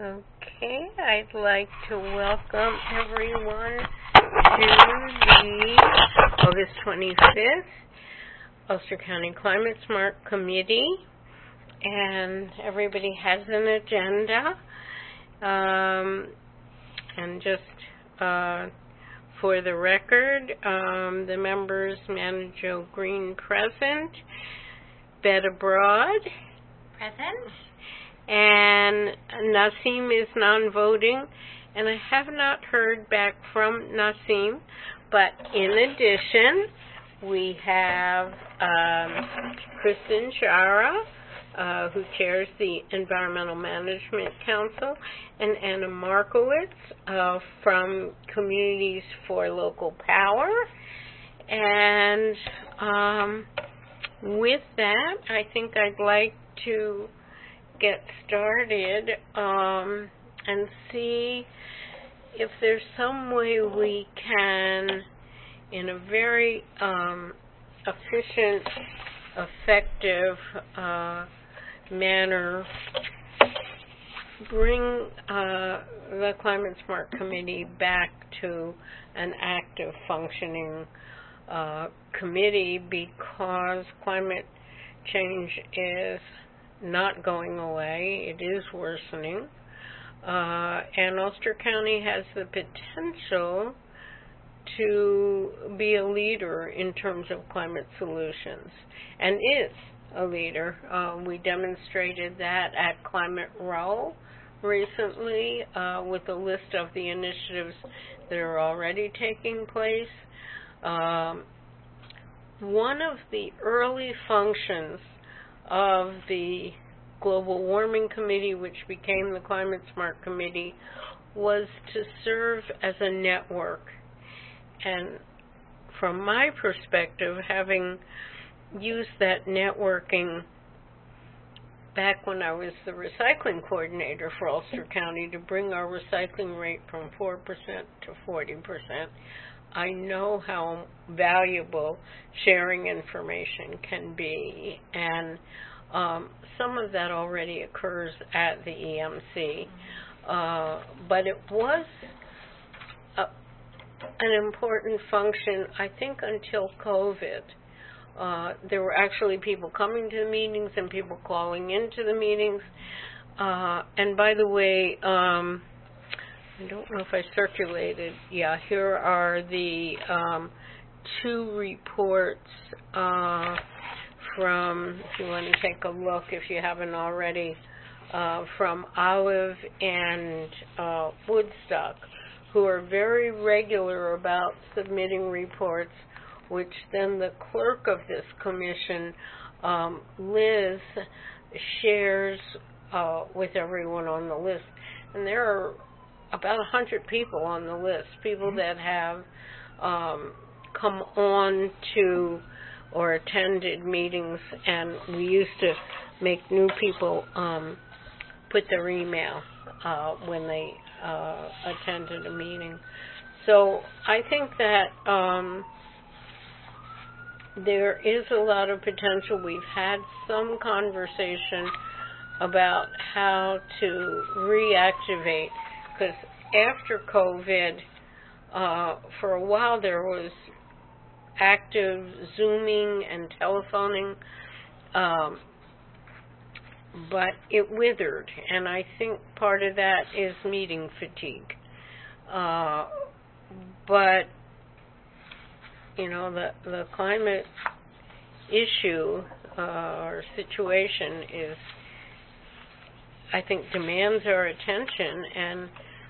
Okay, I'd like to welcome everyone to the August 25th Ulster County Climate Smart Committee, and everybody has an agenda, and just for the record, the members, Manager Green present, Bed Abroad present, and Nasim is non-voting, and I have not heard back from Nasim, but in addition, we have Kristen Shara, who chairs the Environmental Management Council, and Anna Markowitz from Communities for Local Power. And with that, I think I'd like to get started and see if there's some way we can, in a very efficient, effective manner, bring the Climate Smart Committee back to an active, functioning committee, because climate change is not going away. It is worsening. And Ulster County has the potential to be a leader in terms of climate solutions, and is a leader. We demonstrated that at Climate Row recently with a list of the initiatives that are already taking place. One of the early functions of the Global Warming Committee, which became the Climate Smart Committee, was to serve as a network. And from my perspective, having used that networking back when I was the recycling coordinator for Ulster County to bring our recycling rate from 4% to 40%, I know how valuable sharing information can be, and some of that already occurs at the EMC, but it was an important function, I think, until COVID. There were actually people coming to the meetings and people calling into the meetings, and by the way, I don't know if I circulated. Yeah, here are the two reports from, if you want to take a look, if you haven't already, from Olive and Woodstock, who are very regular about submitting reports, which then the clerk of this commission, Liz, shares with everyone on the list. And there are about 100 people on the list, people that have come on to or attended meetings, and we used to make new people put their email when they attended a meeting. So I think that there is a lot of potential. We've had some conversation about how to reactivate, because after COVID, for a while there was active Zooming and telephoning, but it withered, and I think part of that is meeting fatigue. But, you know, the climate issue or situation is, I think, demands our attention, and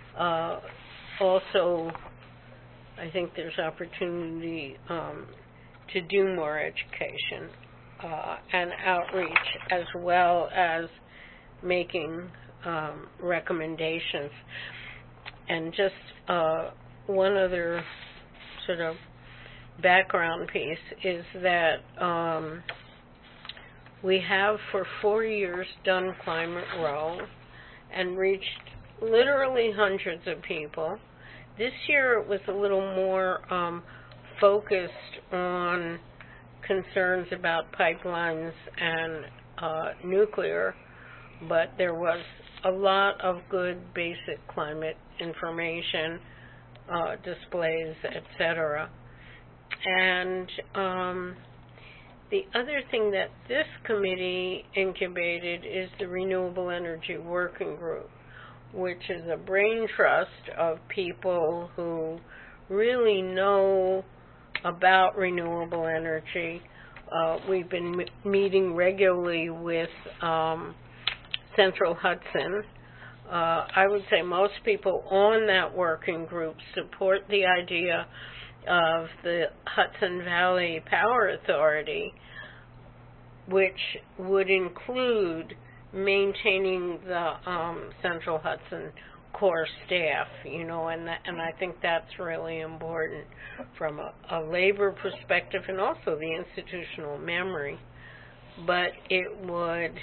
also I think there's opportunity to do more education and outreach, as well as making recommendations. And just one other sort of background piece is that we have for 4 years done Climate Row and reached literally hundreds of people. This year it was a little more focused on concerns about pipelines and nuclear, but there was a lot of good basic climate information, displays, etc. And the other thing that this committee incubated is the Renewable Energy Working Group, which is a brain trust of people who really know about renewable energy. We've been meeting regularly with Central Hudson. I would say most people on that working group support the idea of the Hudson Valley Power Authority, which would include maintaining the Central Hudson core staff, and I think that's really important from a labor perspective and also the institutional memory. But it would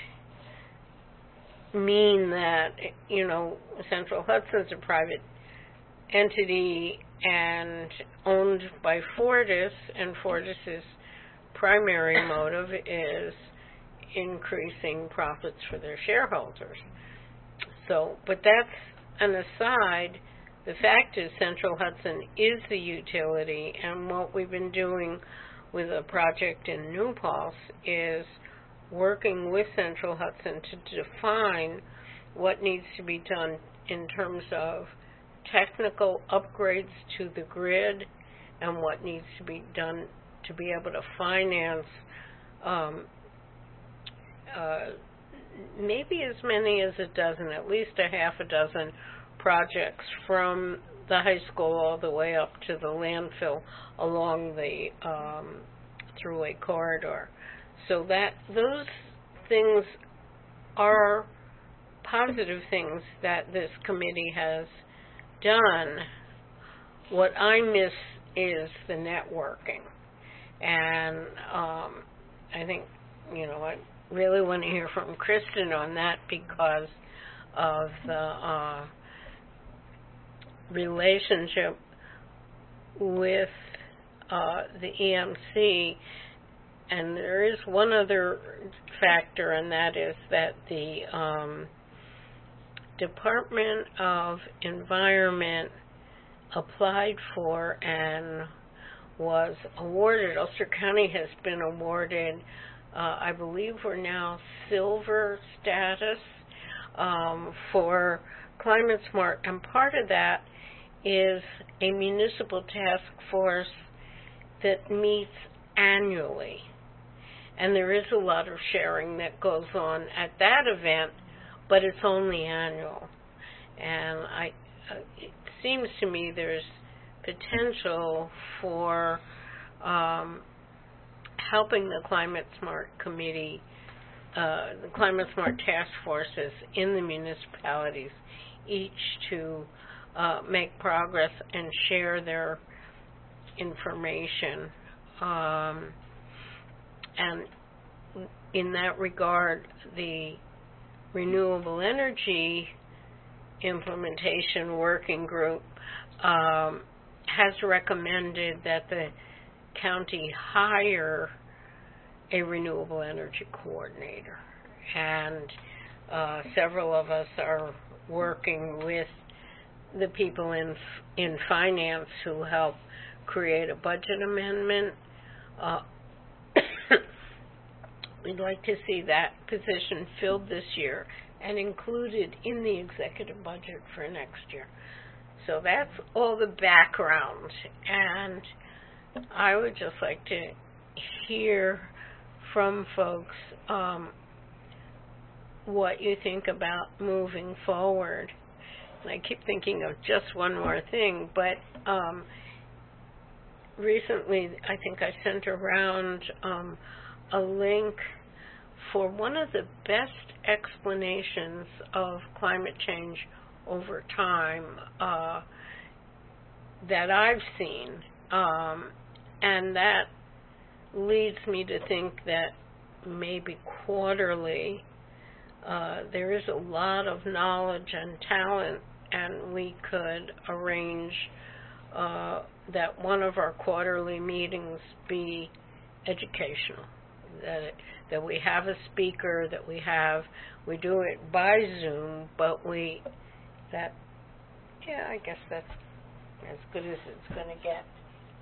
mean that, Central Hudson's a private entity and owned by Fortis, and Fortis's primary motive is increasing profits for their shareholders. But that's an aside. The fact is Central Hudson is the utility, and what we've been doing with a project in New Paltz is working with Central Hudson to define what needs to be done in terms of technical upgrades to the grid and what needs to be done to be able to finance maybe as many as a dozen, at least a half a dozen projects from the high school all the way up to the landfill along the thruway corridor. So that those things are positive things that this committee has done. What I miss is the networking. And I think, I really want to hear from Kristen on that because of the relationship with the EMC. And there is one other factor, and that is that the Department of Environment applied for and was awarded. Ulster County has been awarded, I believe we're now silver status for Climate Smart, and part of that is a municipal task force that meets annually. And there is a lot of sharing that goes on at that event, but it's only annual. And it seems to me there's potential for helping the Climate Smart Committee, the Climate Smart task forces in the municipalities, each to make progress and share their information. And in that regard, the Renewable Energy Implementation Working Group has recommended that the county hire a renewable energy coordinator. And several of us are working with the people in finance who help create a budget amendment. We'd like to see that position filled this year and included in the executive budget for next year. So that's all the background, and I would just like to hear from folks what you think about moving forward. And I keep thinking of just one more thing, but recently I think I sent around a link for one of the best explanations of climate change over time that I've seen, and that leads me to think that maybe quarterly there is a lot of knowledge and talent, and we could arrange that one of our quarterly meetings be educational, that we have a speaker, that we have we do it by Zoom, but I guess that's as good as it's going to get.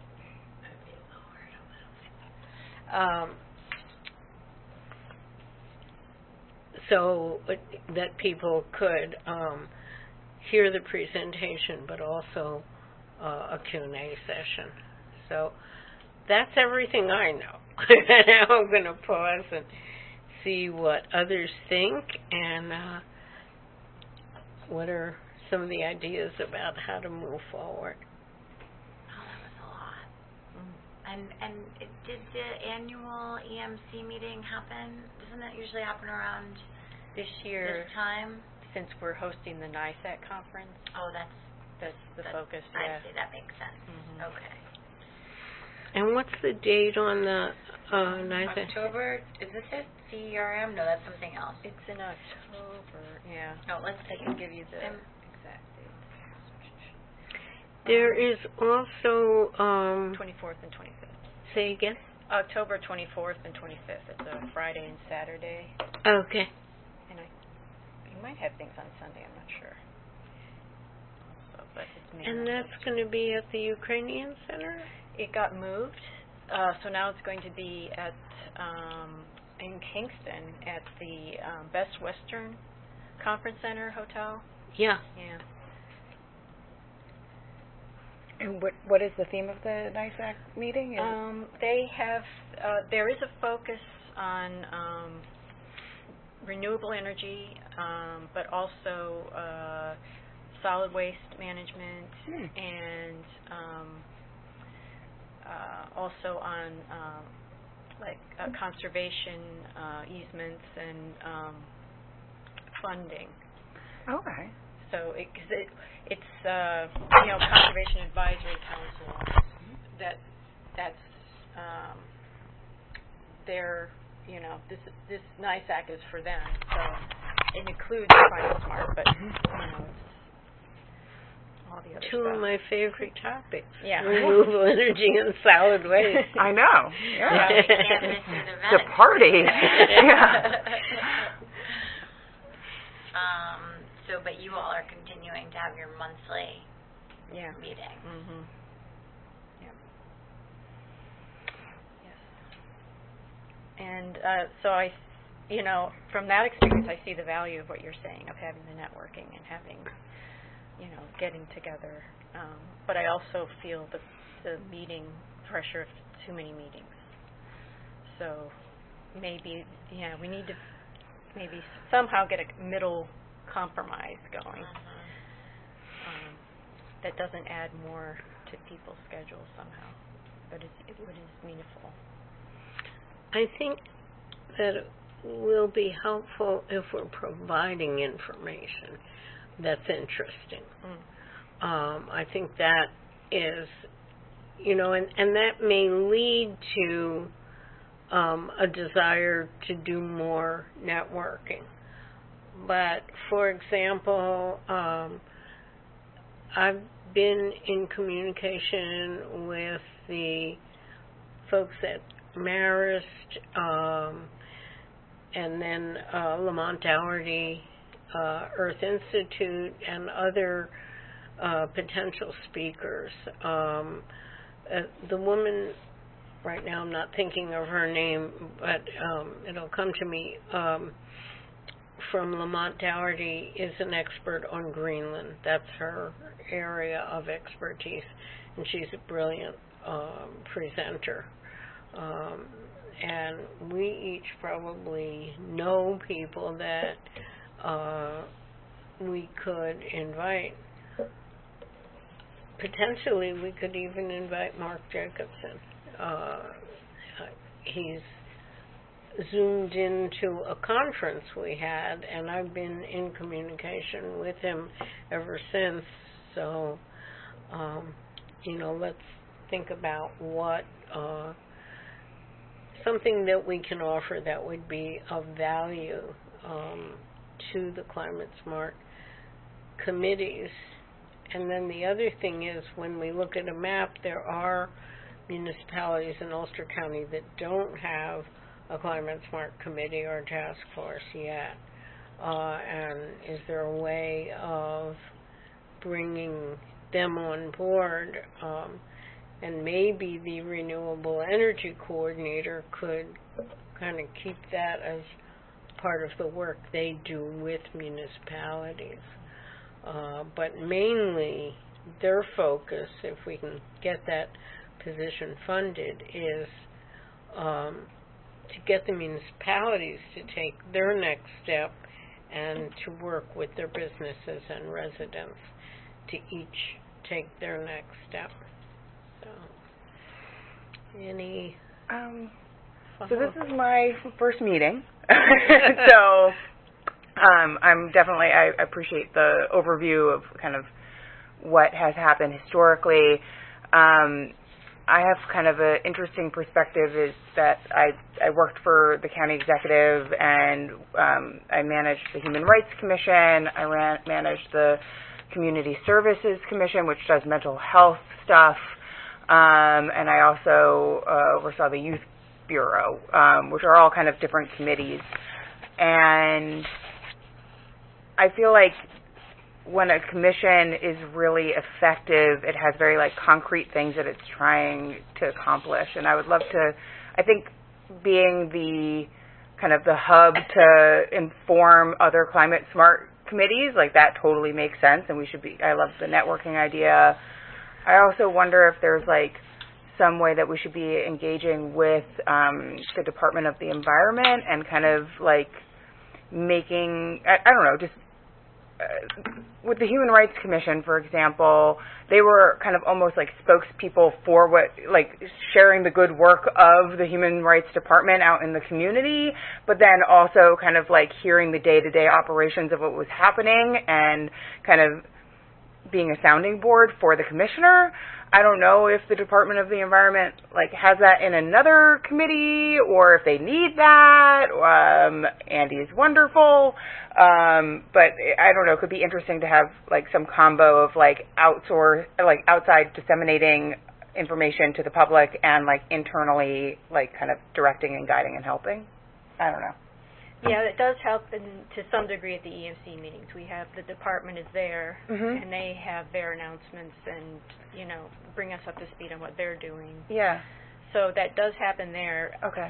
So that people could hear the presentation, but also a Q&A session. So that's everything I know. Now I'm going to pause and see what others think, and what are some of the ideas about how to move forward. Oh, that was a lot. And did the annual EMC meeting happen? Doesn't that usually happen around this year? This time? Since we're hosting the NISAC conference. Oh, that's the focus. Yeah. I see. That makes sense. Mm-hmm. Okay. And what's the date on the NISAC? October. Is this it? CERM? No, that's something else. It's in October. Yeah. No, let's I can give you the exact date. There is also 24th and 25th. Say again. October 24th and 25th. It's a Friday and Saturday. Okay. And you might have things on Sunday. I'm not sure. Also, but it's and that's going to be at the Ukrainian Center? It got moved, so now it's going to be at in Kingston at the Best Western Conference Center Hotel. Yeah. Yeah. And what is the theme of the NISAC meeting? They have there is a focus on renewable energy, but also solid waste management and also on conservation easements and funding. Okay. So it's Conservation Advisory Council that's their this NISAC is for them. So it includes Climate Smart, but it's all the other Two stuff. of my favorite topics. Yeah. Renewable energy and solid waste. I know. Yeah. We can't miss an event. The party. Yeah. But you all are continuing to have your monthly meeting. Mm-hmm. Yeah. Yes. And so from that experience, I see the value of what you're saying of having the networking and having, getting together. But I also feel the meeting pressure of too many meetings. So maybe, we need to maybe somehow get a middle compromise going that doesn't add more to people's schedules somehow, but it is meaningful. I think that it will be helpful if we're providing information that's interesting. I think that is, and that may lead to a desire to do more networking. But, for example, I've been in communication with the folks at Marist, and then Lamont Dougherty, Earth Institute, and other potential speakers. The woman, right now I'm not thinking of her name, but it'll come to me, from Lamont Dougherty is an expert on Greenland. That's her area of expertise, and she's a brilliant presenter. And we each probably know people that we could invite. Potentially, we could even invite Mark Jacobson. He's Zoomed into a conference we had, and I've been in communication with him ever since. So, let's think about what something that we can offer that would be of value to the Climate Smart committees. And then the other thing is, when we look at a map, there are municipalities in Ulster County that don't have a Climate Smart committee or task force yet. and is there a way of bringing them on board, and maybe the renewable energy coordinator could kind of keep that as part of the work they do with municipalities. But mainly their focus, if we can get that position funded, is to get the municipalities to take their next step and to work with their businesses and residents to each take their next step. So, So this is my first meeting. So I'm definitely, I appreciate the overview of kind of what has happened historically. I have kind of an interesting perspective is that I worked for the county executive, and I managed the Human Rights Commission. I managed the Community Services Commission, which does mental health stuff, and I also oversaw the Youth Bureau, which are all kind of different committees. And I feel like when a commission is really effective, it has very concrete things that it's trying to accomplish. And I would love to, I think being the kind of the hub to inform other climate smart committees, that totally makes sense, and we should be, I love the networking idea. I also wonder if there's some way that we should be engaging with the Department of the Environment and kind of making, I don't know, just with the Human Rights Commission, for example, they were kind of almost spokespeople for what, sharing the good work of the Human Rights Department out in the community, but then also kind of hearing the day-to-day operations of what was happening and kind of being a sounding board for the commissioner. I don't know if the Department of the Environment has that in another committee or if they need that. Andy is wonderful, but I don't know. It could be interesting to have some combo of outside disseminating information to the public and internally kind of directing and guiding and helping. I don't know. Yeah, it does help to some degree at the EMC meetings. We have the department is there, and they have their announcements and, bring us up to speed on what they're doing. Yeah. So that does happen there. Okay.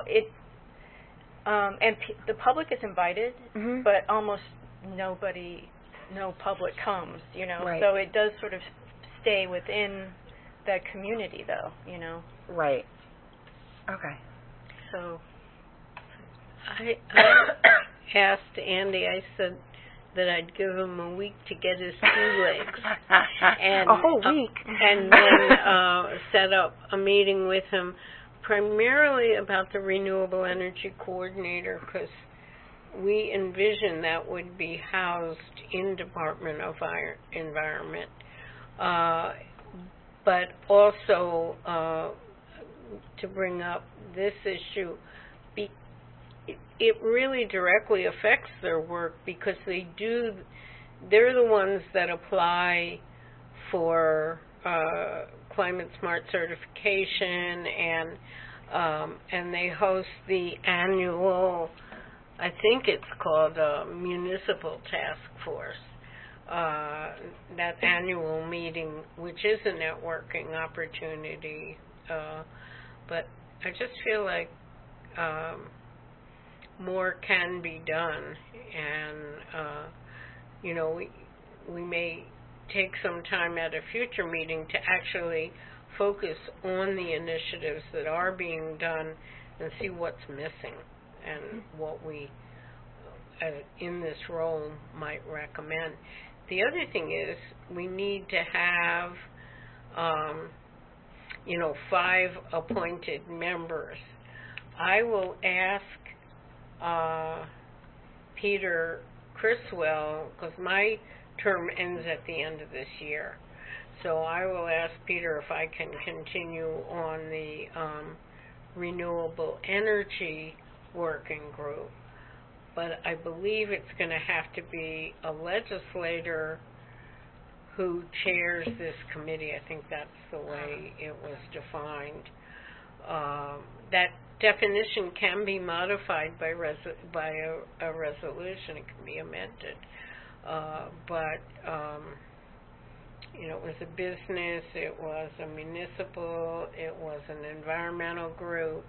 The public is invited, but almost no public comes, Right. So it does sort of stay within that community, though, Right. Okay. So I asked Andy, I said that I'd give him a week to get his sea legs. And, a whole week. And then set up a meeting with him primarily about the renewable energy coordinator, because we envision that would be housed in Department of Environment. But also to bring up this issue, it really directly affects their work because they're the ones that apply for climate smart certification, and they host the annual, I think it's called a municipal task force, that annual meeting, which is a networking opportunity, but I just feel like more can be done, and we may take some time at a future meeting to actually focus on the initiatives that are being done and see what's missing and what we in this role might recommend. The other thing is we need to have 5 appointed members. I will ask Peter Criswell, because my term ends at the end of this year, so I will ask Peter if I can continue on the renewable energy working group, but I believe it's going to have to be a legislator who chairs this committee. I think that's the way it was defined. That definition can be modified by a resolution. It can be amended. But it was a business, it was a municipal, it was an environmental group,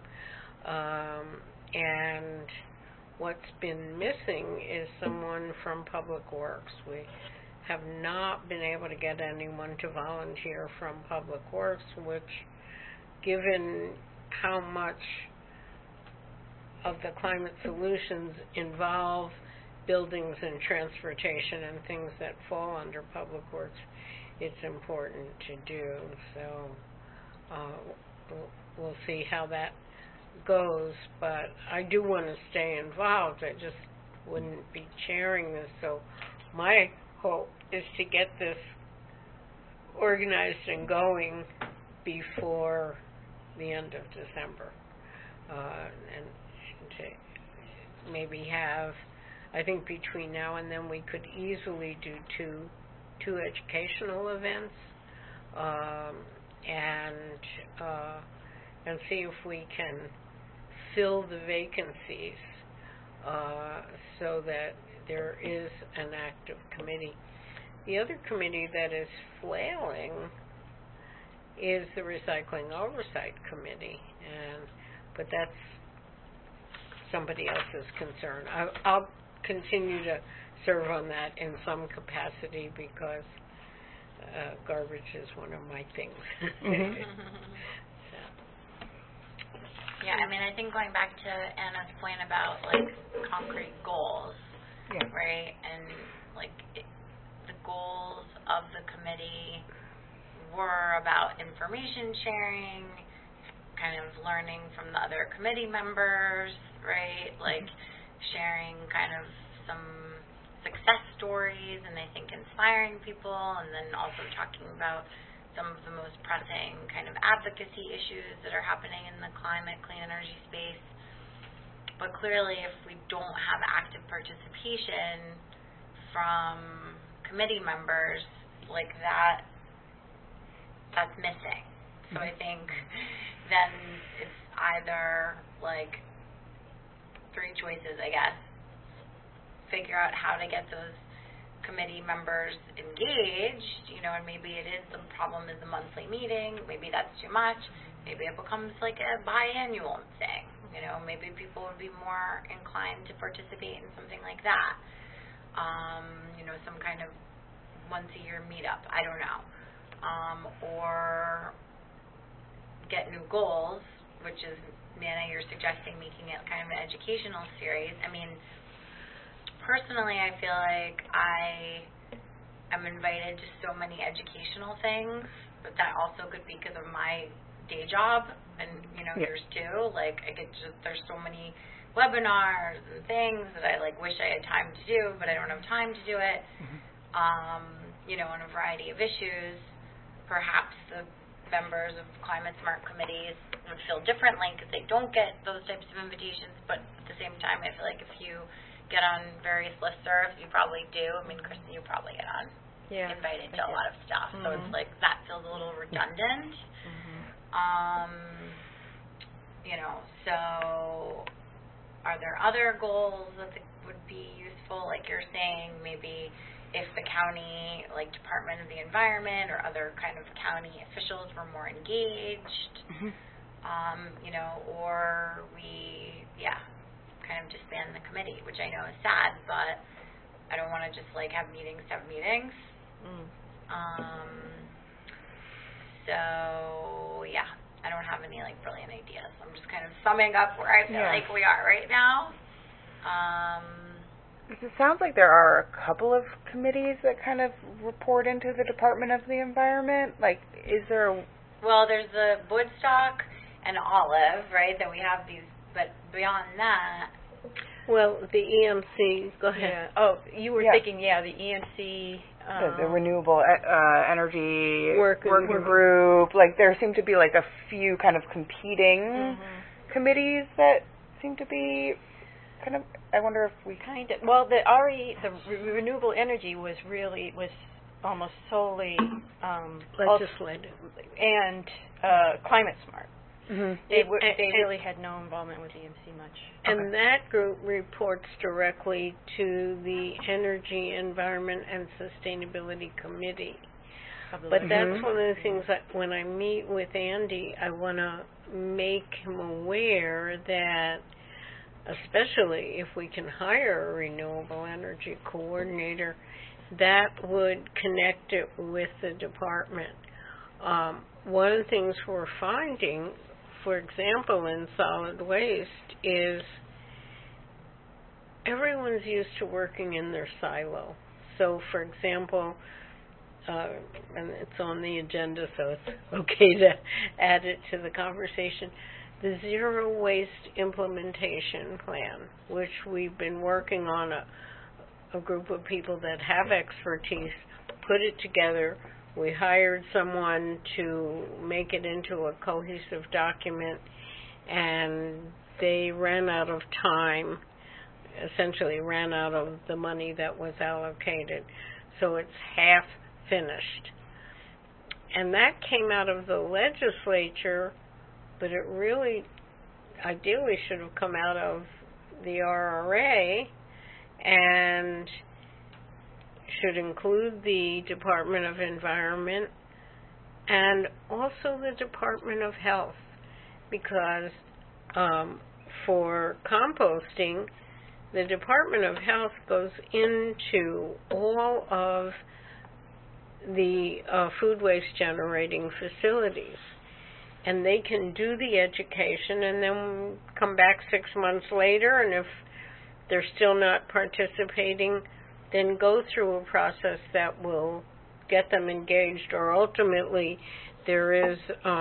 and what's been missing is someone from Public Works. We have not been able to get anyone to volunteer from Public Works, which, given how much of the climate solutions involve buildings and transportation and things that fall under Public Works, it's important to do. So we'll see how that goes, but I do want to stay involved. I just wouldn't be chairing this. So my hope is to get this organized and going before the end of December, and to maybe have, I think between now and then we could easily do two educational events, and see if we can fill the vacancies so that there is an active committee. The other committee that is flailing is the Recycling Oversight Committee, but that's somebody else's concern. I'll continue to serve on that in some capacity because garbage is one of my things. Mm-hmm. Yeah, I mean, I think going back to Anna's point about, like, concrete goals, right, and, like, the goals of the committee were about information sharing, kind of learning from the other committee members, right, like, sharing kind of some success stories and I think inspiring people, and then also talking about some of the most pressing kind of advocacy issues that are happening in the climate, clean energy space. But clearly, if we don't have active participation from committee members, like that's missing. So I think then it's either like three choices, I guess. Figure out how to get those committee members engaged, and maybe it is the problem is the monthly meeting, maybe that's too much, maybe it becomes like a biannual thing, maybe people would be more inclined to participate in something like that, some kind of once a year meetup, I don't know, or get new goals, which is, Manna, you're suggesting making it kind of an educational series. I mean, personally, I feel like I am invited to so many educational things, but that also could be because of my day job and, yours too. Like, there's so many webinars and things that I, wish I had time to do, but I don't have time to do it, on a variety of issues. Perhaps the members of climate smart committees would feel differently because they don't get those types of invitations, but at the same time, I feel like if you get on various listservs, you probably do. I mean, Kristen, you probably get on invited to a lot of stuff. So it's like that feels a little redundant. So are there other goals that would be useful? Like you're saying, maybe if the county, Department of the Environment or other kind of county officials were more engaged, or we, kind of disband the committee, which I know is sad, but I don't want to just have meetings to have meetings. So I don't have any brilliant ideas. I'm just kind of summing up where I feel like we are right now. It sounds like there are a couple of committees that kind of report into the Department of the Environment. Is there Well, there's the Woodstock and Olive, right? Then we have these, but beyond that. Well, the EMC, go ahead. Yeah. Oh, you were thinking, the EMC. The Renewable Energy Working Group. There seem to be a few kind of competing committees that seem to be kind of, I wonder if we Well, the renewable energy was almost solely legislative and climate smart. They really had no involvement with EMC much. And that group reports directly to the Energy, Environment, and Sustainability Committee. But that's one of the things that when I meet with Andy, I want to make him aware that, especially if we can hire a renewable energy coordinator, that would connect it with the department. One of the things we're finding, for example, in solid waste is everyone's used to working in their silo. So, for example, and it's on the agenda, so it's okay to add it to the conversation, the Zero Waste Implementation Plan, which we've been working on, a group of people that have expertise, put it together. We hired someone to make it into a cohesive document, and they ran out of time, essentially ran out of the money that was allocated. So it's half finished. And that came out of the legislature, but it really ideally should have come out of the RRA and should include the Department of Environment and also the Department of Health, because for composting, the Department of Health goes into all of the food waste generating facilities, and they can do the education and then come back 6 months later, and if they're still not participating, then go through a process that will get them engaged, or ultimately there is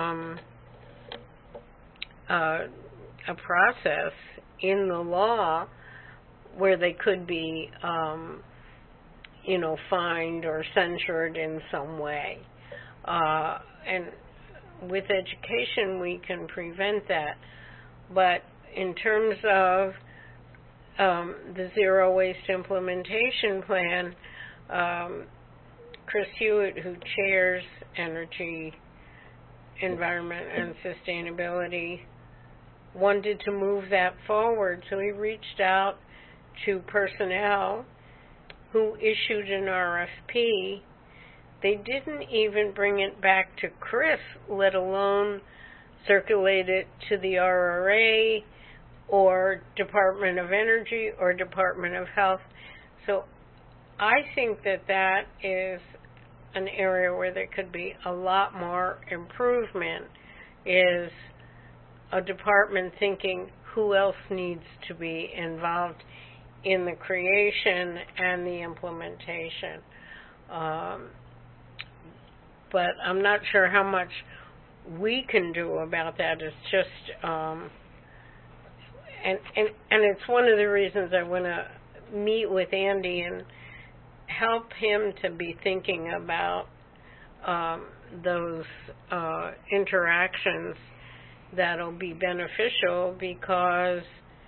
a process in the law where they could be fined or censured in some way. And with education, we can prevent that. But in terms of the Zero Waste Implementation Plan, Chris Hewitt, who chairs Energy, Environment, and Sustainability, wanted to move that forward. So he reached out to personnel who issued an RFP. They didn't even bring it back to Chris, let alone circulate it to the RRA or Department of Energy or Department of Health. So I think that that is an area where there could be a lot more improvement, is a department thinking who else needs to be involved in the creation and the implementation. But I'm not sure how much we can do about that. It's just, and it's one of the reasons I want to meet with Andy and help him to be thinking about those interactions that'll be beneficial, because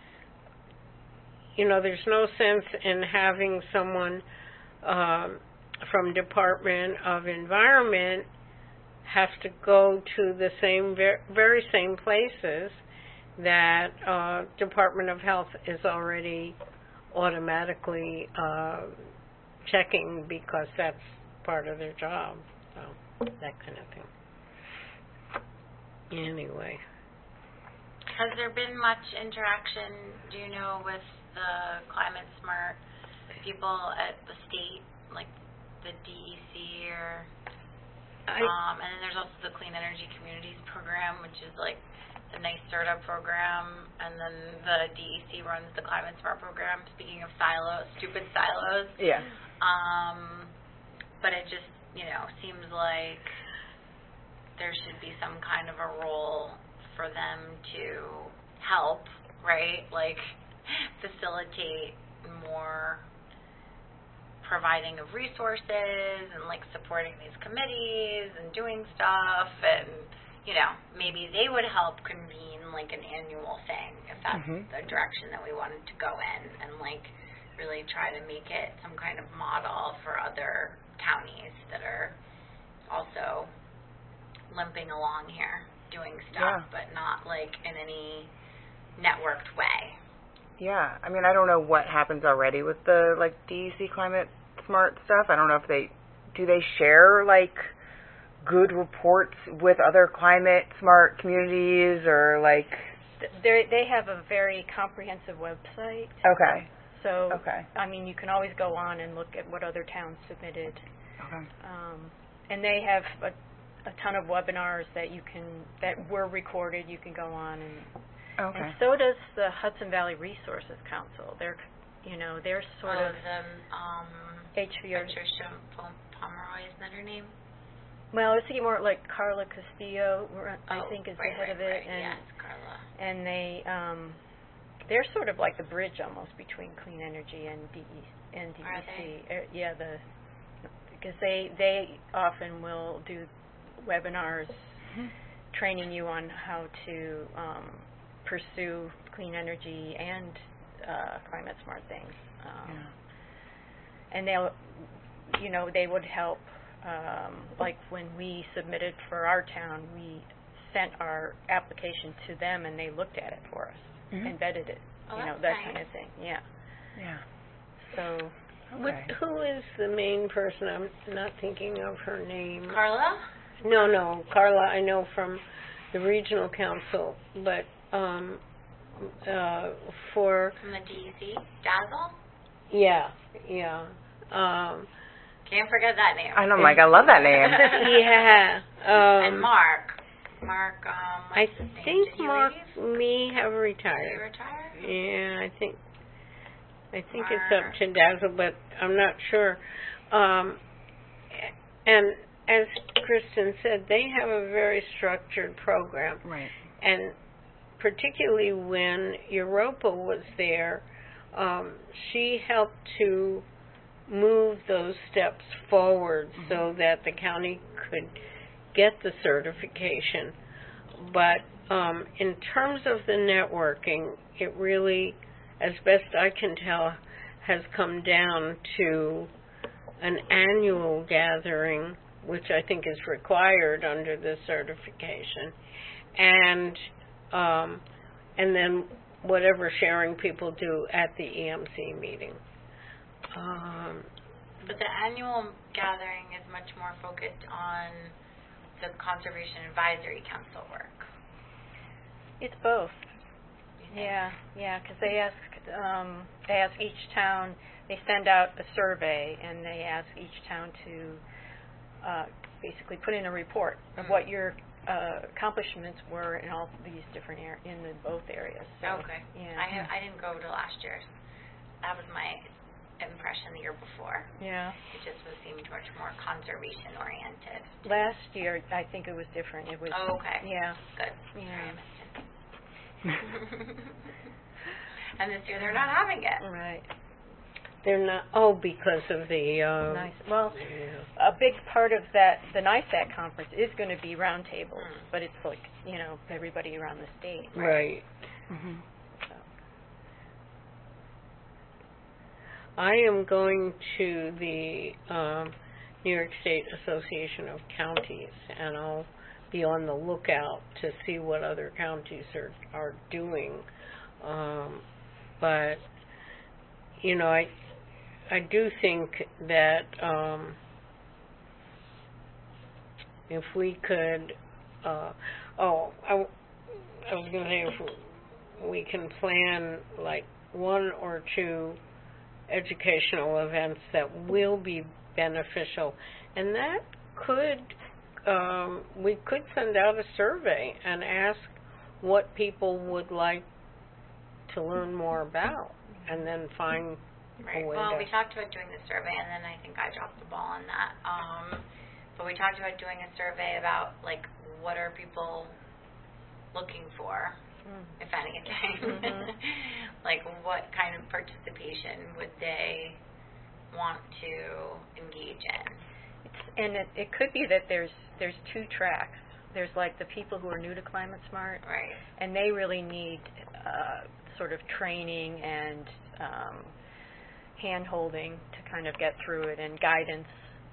there's no sense in having someone from Department of Environment have to go to the same very same places that Department of Health is already automatically checking, because that's part of their job. So that kind of thing. Anyway. Has there been much interaction, do you know, with the Climate Smart people at the state, like the DEC or and then there's also the Clean Energy Communities program, which is like the nice startup program, and then the DEC runs the Climate Smart program. Speaking of silos, stupid silos. Yeah. But it just, seems like there should be some kind of a role for them to help, right? Like facilitate more providing of resources and like supporting these committees and doing stuff, and maybe they would help convene like an annual thing if that's the direction that we wanted to go in, and like really try to make it some kind of model for other counties that are also limping along here. doing stuff, but not like in any networked way. Yeah, I mean, I don't know what happens already with the like DEC Climate Smart stuff. I don't know if they share like good reports with other climate smart communities or like. They have a very comprehensive website. Okay. So, okay. I mean, you can always go on and look at what other towns submitted. Okay. And they have a ton of webinars that were recorded. You can go on and. Okay. And so does the Hudson Valley Resources Council. They're sort of HVR. Patricia Pomeroy, isn't that her name? Well, it's more like Carla Castillo, I think, is the head of it. Right. And, Yes, Carla. And they're sort of like the bridge almost between clean energy and DEC. Are they? Yeah, because they often will do webinars training you on how to pursue clean energy and climate smart things. And they would help. Like when we submitted for our town, we sent our application to them, and they looked at it for us and vetted it. That's that nice. kind of thing. Yeah. Yeah. So. Okay. Who is the main person? I'm not thinking of her name. Carla? No, Carla. I know from the regional council, but for From the DEC? Dazzle? yeah. Can't forget that name. I know, Mike. I love that name. Yeah. And Mark, I what's his name? think Did he Mark leave? may have Did he retired. retire? Yeah, I think it's Mark. up to Dazzle, but I'm not sure. And as Kristen said, they have a very structured program. Right. And particularly when Europa was there, she helped to move those steps forward so that the county could get the certification. But in terms of the networking, it really, as best I can tell, has come down to an annual gathering, which I think is required under the certification, and then whatever sharing people do at the EMC meeting. But the annual gathering is much more focused on the Conservation Advisory Council work. It's both. You think? Yeah, because they ask each town. They send out a survey, and they ask each town to basically put in a report of what your accomplishments were in all these different both areas. So, Okay. Yeah. I didn't go to last year's. That was my impression the year before. Yeah. It just seemed much more conservation oriented. Last year, I think it was different. It was. Oh, okay. Yeah. Good. Yeah. Sorry, I missed it. And this year they're not having it. Right. They're not. Because of the. Nice. Well, yeah. a big part of that, the NISAC conference, is going to be roundtables, but it's like everybody around the state. Right. Mm-hmm. So. I am going to the New York State Association of Counties, and I'll be on the lookout to see what other counties are doing. But I do think that if we could, I was going to say if we can plan like one or two educational events that will be beneficial, and that we could send out a survey and ask what people would like to learn more about, and then find Right. a way Well, to. we talked about doing the survey, and then I think I dropped the ball on that. But we talked about doing a survey about like what are people looking for, if anything. Like what kind of participation would they want to engage in? And it could be that there's two tracks. There's like the people who are new to Climate Smart, Right. and they really need sort of training and hand-holding to kind of get through it, and guidance.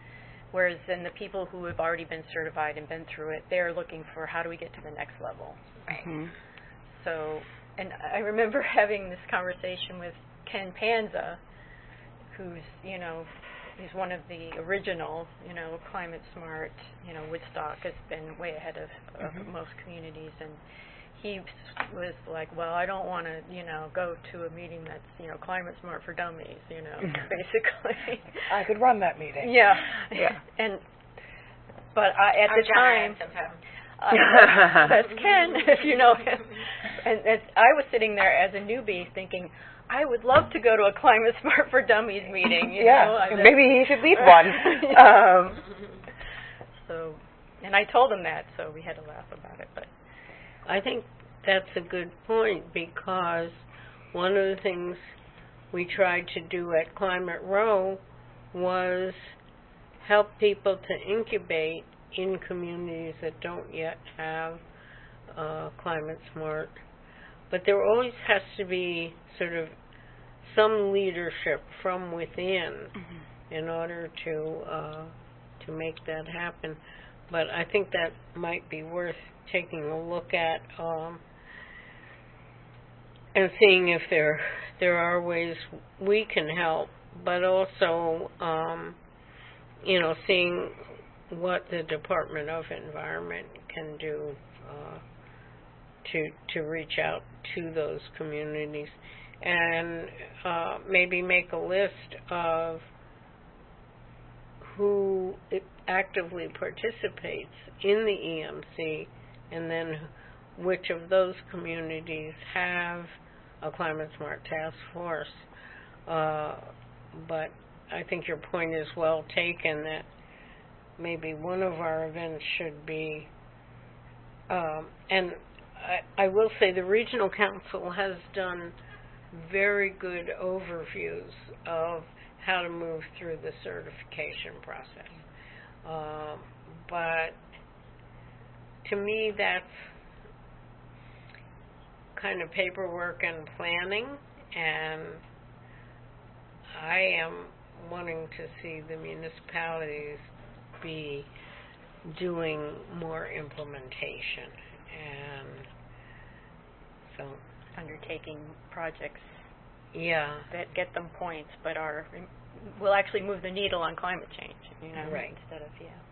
Whereas then the people who have already been certified and been through it, they're looking for how do we get to the next level. Right. Mhm. So, and I remember having this conversation with Ken Panza, who's, he's one of the original, climate smart, Woodstock has been way ahead of most communities, and he was like, well, I don't want to, go to a meeting that's, climate smart for dummies, basically. I could run that meeting. Yeah. Yeah. But at the time, that's Ken, if you know him. And I was sitting there as a newbie thinking, I would love to go to a Climate Smart for Dummies meeting. You know? Maybe he should lead one. So, and I told him that, so we had to laugh about it. But I think that's a good point, because one of the things we tried to do at Climate Row was help people to incubate in communities that don't yet have Climate Smart. But there always has to be sort of some leadership from within in order to make that happen. But I think that might be worth taking a look at and seeing if there are ways we can help, but also seeing what the Department of Environment can do to reach out to those communities, and maybe make a list of who actively participates in the EMC, and then which of those communities have a Climate Smart Task Force. But I think your point is well taken, that maybe one of our events should be, and I will say the Regional Council has done very good overviews of how to move through the certification process. But to me, that's kind of paperwork and planning, and I am wanting to see the municipalities be doing more implementation, and so undertaking projects yeah, that get them points, but will actually move the needle on climate change, right. instead of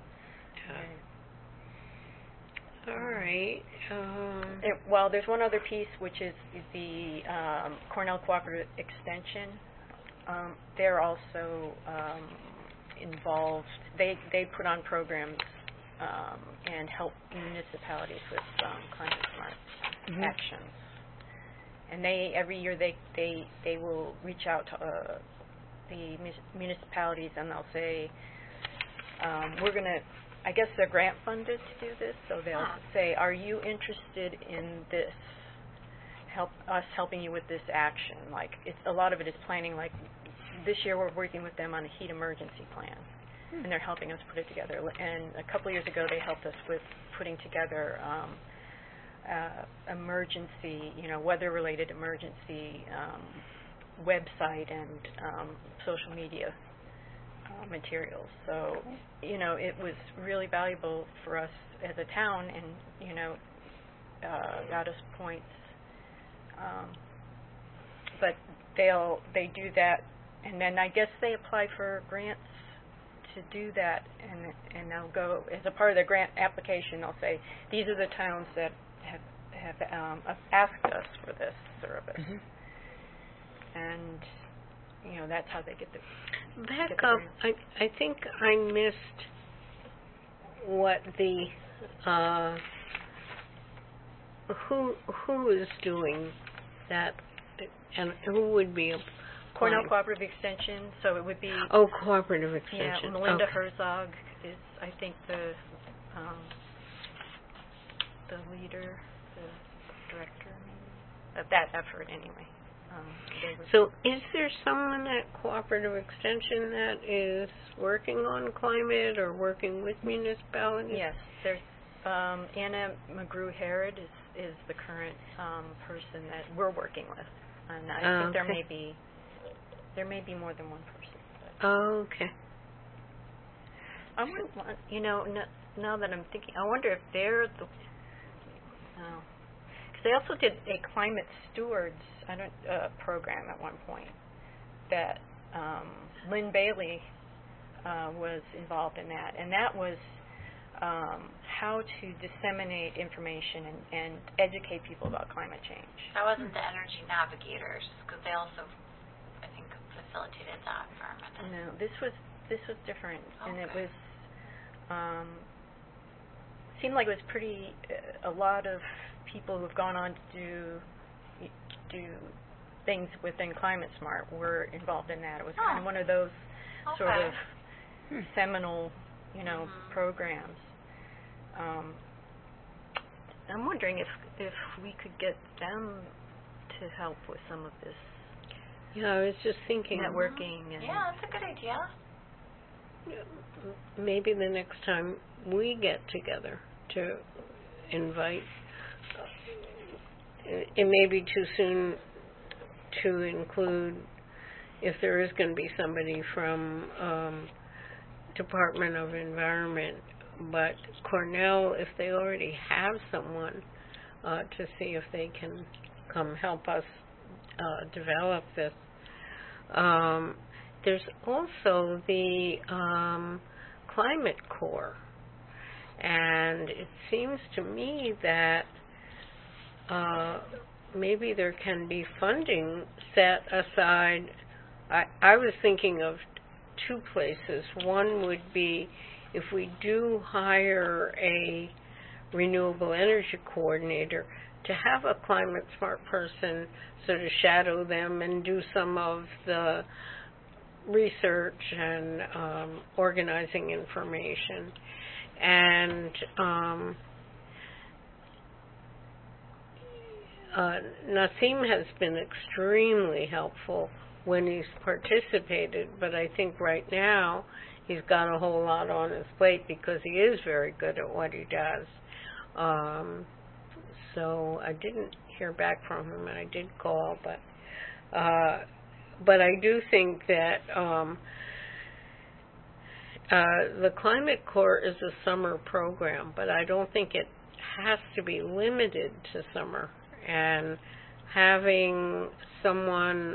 All right. Well, there's one other piece, which is the Cornell Cooperative Extension. They're also involved. They put on programs and help municipalities with climate smart actions. And every year they will reach out to the municipalities, and they'll say, we're going to, I guess they're grant funded to do this, so they'll say, are you interested in this? Helping you with this action. Like, a lot of it is planning. Like, this year we're working with them on a heat emergency plan, and they're helping us put it together. And a couple of years ago they helped us with putting together emergency, weather-related emergency website and social media materials. So, it was really valuable for us as a town, and got us points. But they do that, and then I guess they apply for grants to do that, and they'll go as a part of their grant application. They'll say, these are the towns that have asked us for this service, and that's how they get the back up. I think I missed what the who is doing that, and who would be Cornell Cooperative Extension. So it would be Cooperative Extension. Yeah, Melinda Herzog is, I think, the leader, the director of that effort, anyway. So is there someone at Cooperative Extension that is working on climate or working with municipalities? Yes, there's Anna McGrew-Herod is the current person that we're working with, and I think there may be more than one person. Oh, okay. I wouldn't want, now that I'm thinking, I wonder if they're the, because they also did a climate stewards program at one point that Lynn Bailey was involved in that, and that was how to disseminate information and educate people about climate change. That wasn't the Energy Navigators, because they also, I think, facilitated that environment. No, this was different, and it was seemed like it was pretty a lot of people who've gone on to do things within Climate Smart were involved in that. It was kind of one of those sort of seminal, programs. I'm wondering if we could get them to help with some of this. Yeah, I was just thinking networking. And yeah, that's a good idea. Maybe the next time we get together to invite, it may be too soon to include, if there is going to be somebody from Department of Environment, but Cornell, if they already have someone, to see if they can come help us develop this. There's also the Climate Corps, and it seems to me that maybe there can be funding set aside. I was thinking of two places. One would be if we do hire a renewable energy coordinator, to have a climate smart person sort of shadow them and do some of the research and organizing information. And Nassim has been extremely helpful when he's participated, but I think right now he's got a whole lot on his plate because he is very good at what he does. So I didn't hear back from him, and I did call, but I do think that the Climate Corps is a summer program, but I don't think it has to be limited to summer. And having someone,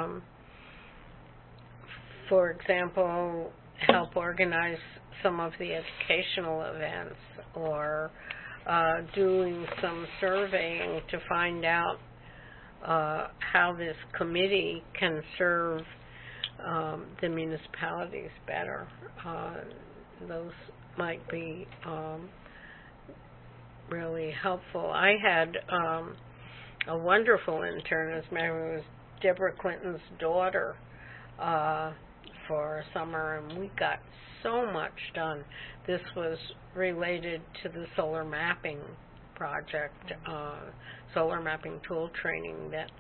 for example, help organize some of the educational events, or doing some surveying to find out how this committee can serve the municipalities better. Those might be really helpful. I had a wonderful intern, as Mary was Deborah Clinton's daughter, for a summer, and we got so much done. This was related to the solar mapping project, solar mapping tool training that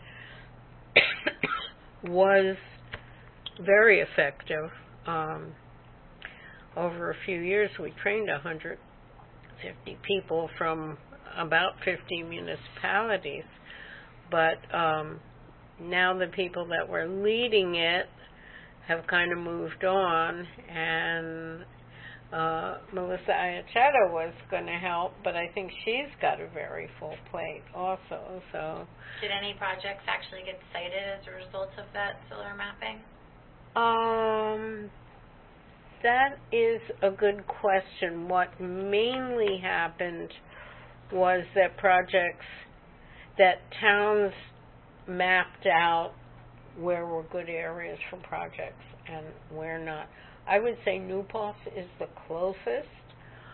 was very effective. Over a few years, we trained 150 people from about 50 municipalities, but now the people that were leading it have kind of moved on, and Melissa Ayacheta was going to help, but I think she's got a very full plate also. So, did any projects actually get cited as a result of that solar mapping? That is a good question. What mainly happened was that towns mapped out where were good areas for projects and where not. I would say New Paltz is the closest.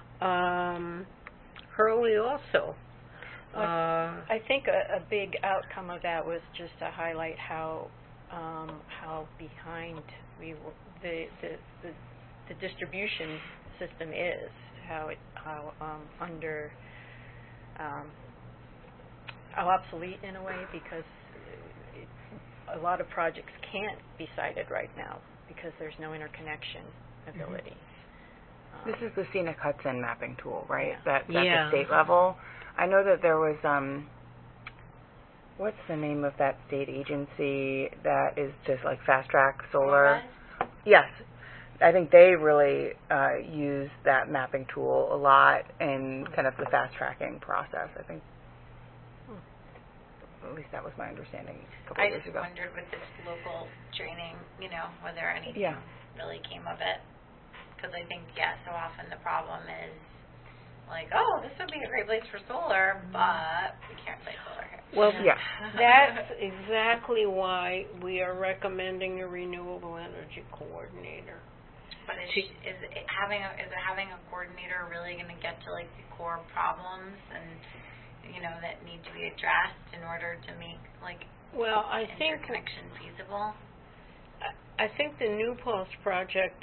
Hurley also. I think a big outcome of that was just to highlight how behind we were, the distribution system is, how obsolete in a way, because a lot of projects can't be cited right now because there's no interconnection ability. This is the Scenic Hudson mapping tool, right? Yeah. That's at the state level. I know that there was, what's the name of that state agency that is just like fast track solar? Red? Yes. I think they really use that mapping tool a lot in kind of the fast tracking process. I think, at least that was my understanding a couple of I years just ago. wondered with this local training, whether anything really came of it. Because I think, so often the problem is like, oh, this would be a great place for solar, but we can't play solar here. Well, Yeah. that's exactly why we are recommending a renewable energy coordinator. But is having a coordinator really going to get to like the core problems and that need to be addressed in order to make interconnection feasible? I think the New Pulse project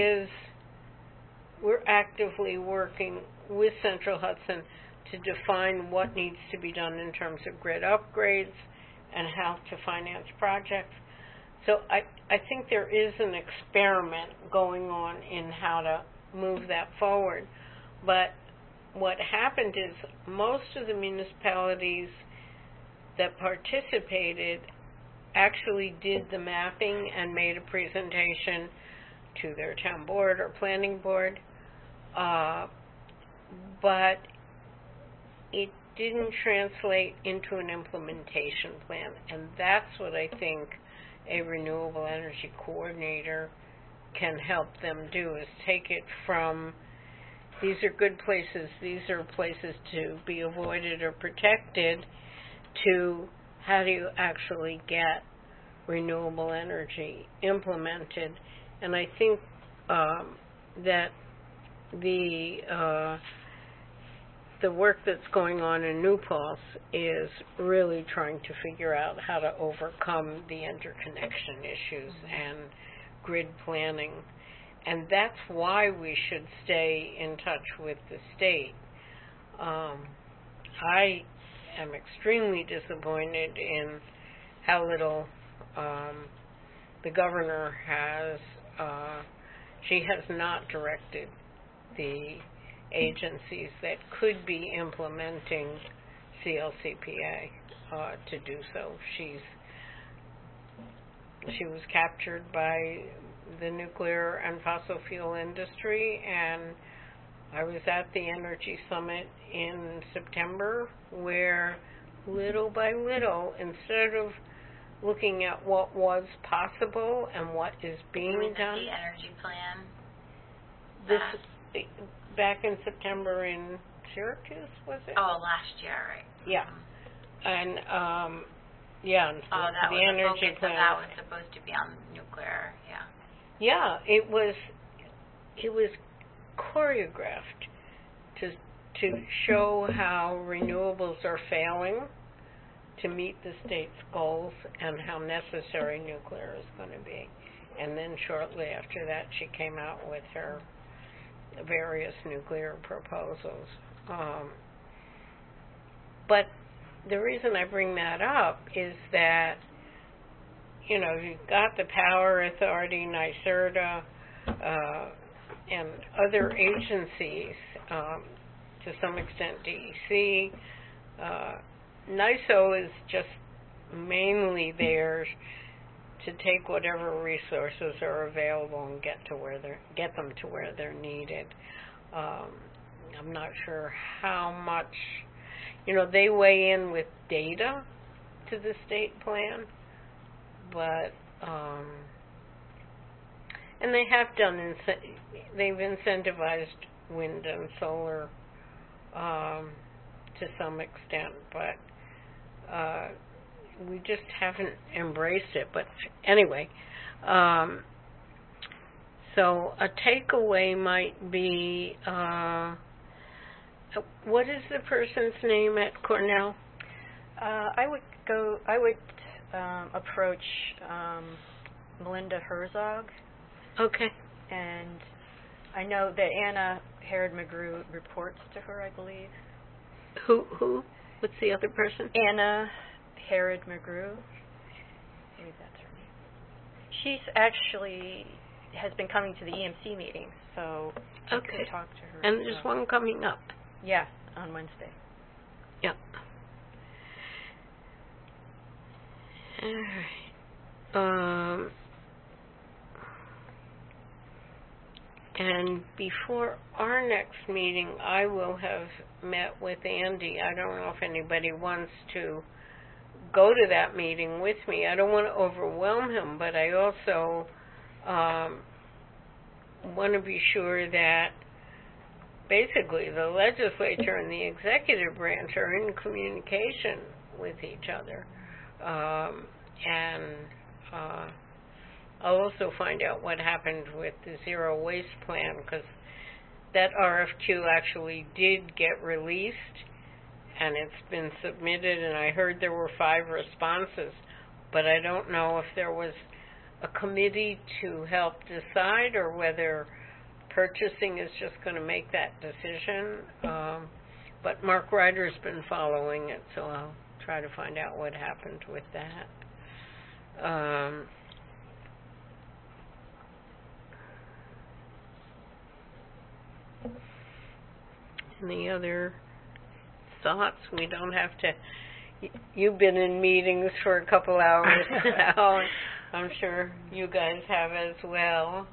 we're actively working with Central Hudson to define what needs to be done in terms of grid upgrades and how to finance projects. So I think there is an experiment going on in how to move that forward. But what happened is most of the municipalities that participated actually did the mapping and made a presentation to their town board or planning board, but it didn't translate into an implementation plan, and that's what I think a renewable energy coordinator can help them do, is take it from these are good places, these are places to be avoided or protected, to how do you actually get renewable energy implemented. And I think that the work that's going on in New Paltz is really trying to figure out how to overcome the interconnection issues and grid planning. And that's why we should stay in touch with the state. I am extremely disappointed in how little the governor has, she has not directed the agencies that could be implementing CLCPA to do so. She was captured by the nuclear and fossil fuel industry, and I was at the Energy Summit in September where little by little, instead of looking at what was possible and what is being done. The energy plan? Back in September in Syracuse, was it? Oh, last year, right. Yeah. And, that the was energy the focus plan. of that was supposed to be on nuclear, yeah. Yeah, it was choreographed to show how renewables are failing to meet the state's goals and how necessary nuclear is going to be. And then shortly after that, she came out with her various nuclear proposals. But the reason I bring that up is that, you've got the Power Authority, NYSERDA, and other agencies, to some extent DEC. NISO is just mainly there to take whatever resources are available and get them to where they're needed. I'm not sure how much, they weigh in with data to the state plan, but and they have they've incentivized wind and solar to some extent, but we just haven't embraced it. But anyway, so a takeaway might be, what is the person's name at Cornell? I would approach Melinda Herzog. Okay. And I know that Anna Herod-McGrew reports to her, I believe. Who? What's the other person? Anna Herod-McGrew. Maybe that's her name. She's actually has been coming to the EMC meetings, so you can talk to her. And there's one coming up. Yeah, on Wednesday. Yep. All right. And before our next meeting, I will have met with Andy. I don't know if anybody wants to go to that meeting with me. I don't want to overwhelm him, but I also want to be sure that basically the legislature and the executive branch are in communication with each other. And I'll also find out what happened with the zero waste plan, because that RFQ actually did get released and it's been submitted, and I heard there were 5 responses, but I don't know if there was a committee to help decide or whether purchasing is just going to make that decision. But Mark Ryder's been following it, so I'll try to find out what happened with that. Any other thoughts? We don't have to. You've been in meetings for a couple hours now. I'm sure you guys have as well.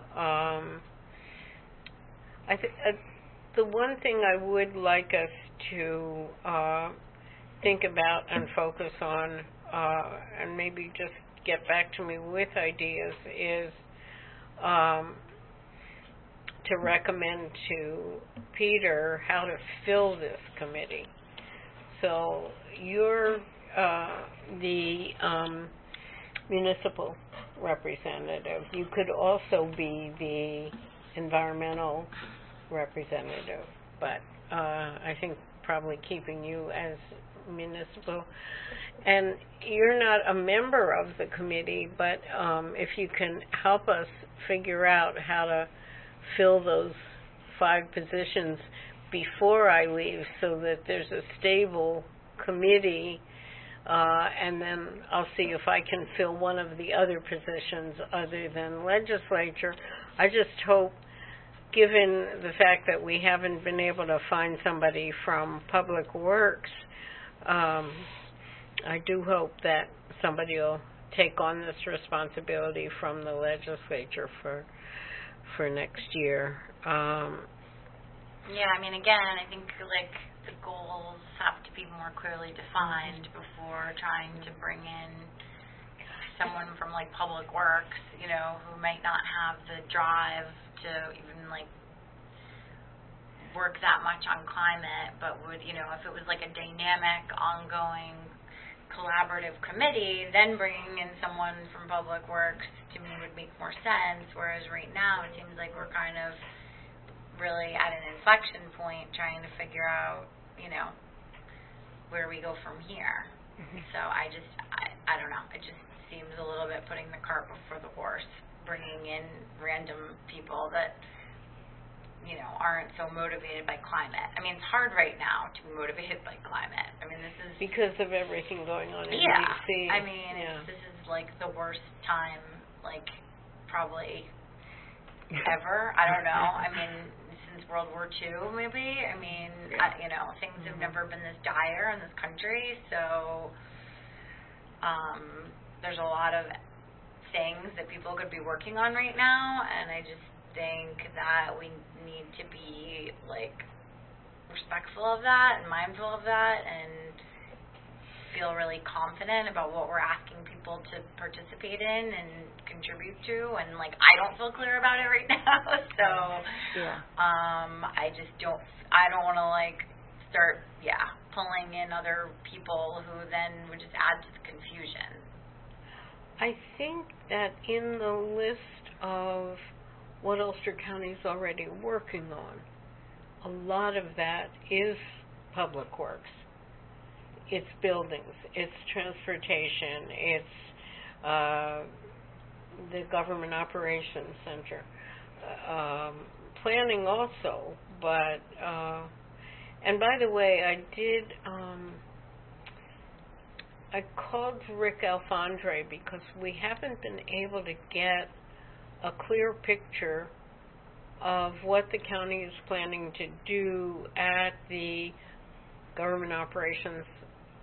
I think the one thing I would like us to think about and focus on, and maybe just get back to me with ideas, is to recommend to Peter how to fill this committee. So you're the municipal representative. You could also be the environmental representative, but I think probably keeping you as municipal. And you're not a member of the committee, but if you can help us figure out how to fill those 5 positions before I leave so that there's a stable committee, and then I'll see if I can fill one of the other positions other than legislature. I just hope, given the fact that we haven't been able to find somebody from Public Works, I do hope that somebody will take on this responsibility from the legislature for next year. Yeah, I mean, again, I think like the goals have to be more clearly defined before trying to bring in someone from like Public Works, you know, who might not have the drive to even like work that much on climate, but would, you know, if it was like a dynamic, ongoing, collaborative committee, then bringing in someone from Public Works to me would make more sense, whereas right now it seems like we're kind of really at an inflection point trying to figure out, you know, where we go from here. So I don't know, it just seems a little bit putting the cart before the horse, bringing in random people that, you know, aren't so motivated by climate. I mean, it's hard right now to be motivated by climate. I mean, this is because of everything going on in D.C. I mean, this is like the worst time, like, probably ever. I don't know. I mean, since World War II, maybe. I mean, you know, things have never been this dire in this country. So there's a lot of things that people could be working on right now, and I just think that we need to be like respectful of that and mindful of that and feel really confident about what we're asking people to participate in and contribute to, and like I don't feel clear about it right now. So I don't want to like start pulling in other people who then would just add to the confusion. I think that in the list of what Ulster County is already working on, a lot of that is Public Works. It's buildings, it's transportation, it's the Government Operations Center, planning also, but and by the way, I called Rick Alfondre because we haven't been able to get a clear picture of what the county is planning to do at the Government Operations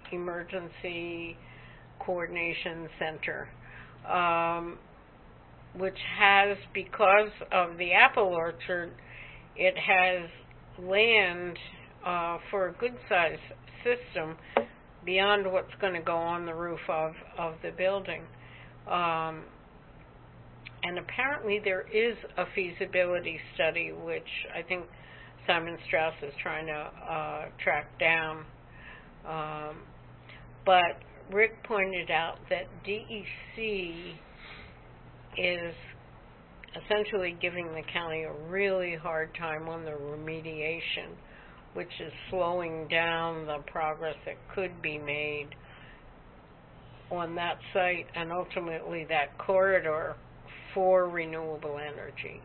Emergency Coordination Center. which has, because of the apple orchard, it has land for a good-sized system beyond what's going to go on the roof of the building. And apparently there is a feasibility study, which I think Simon Strauss is trying to track down. But Rick pointed out that DEC is essentially giving the county a really hard time on the remediation, which is slowing down the progress that could be made on that site and ultimately that corridor for renewable energy.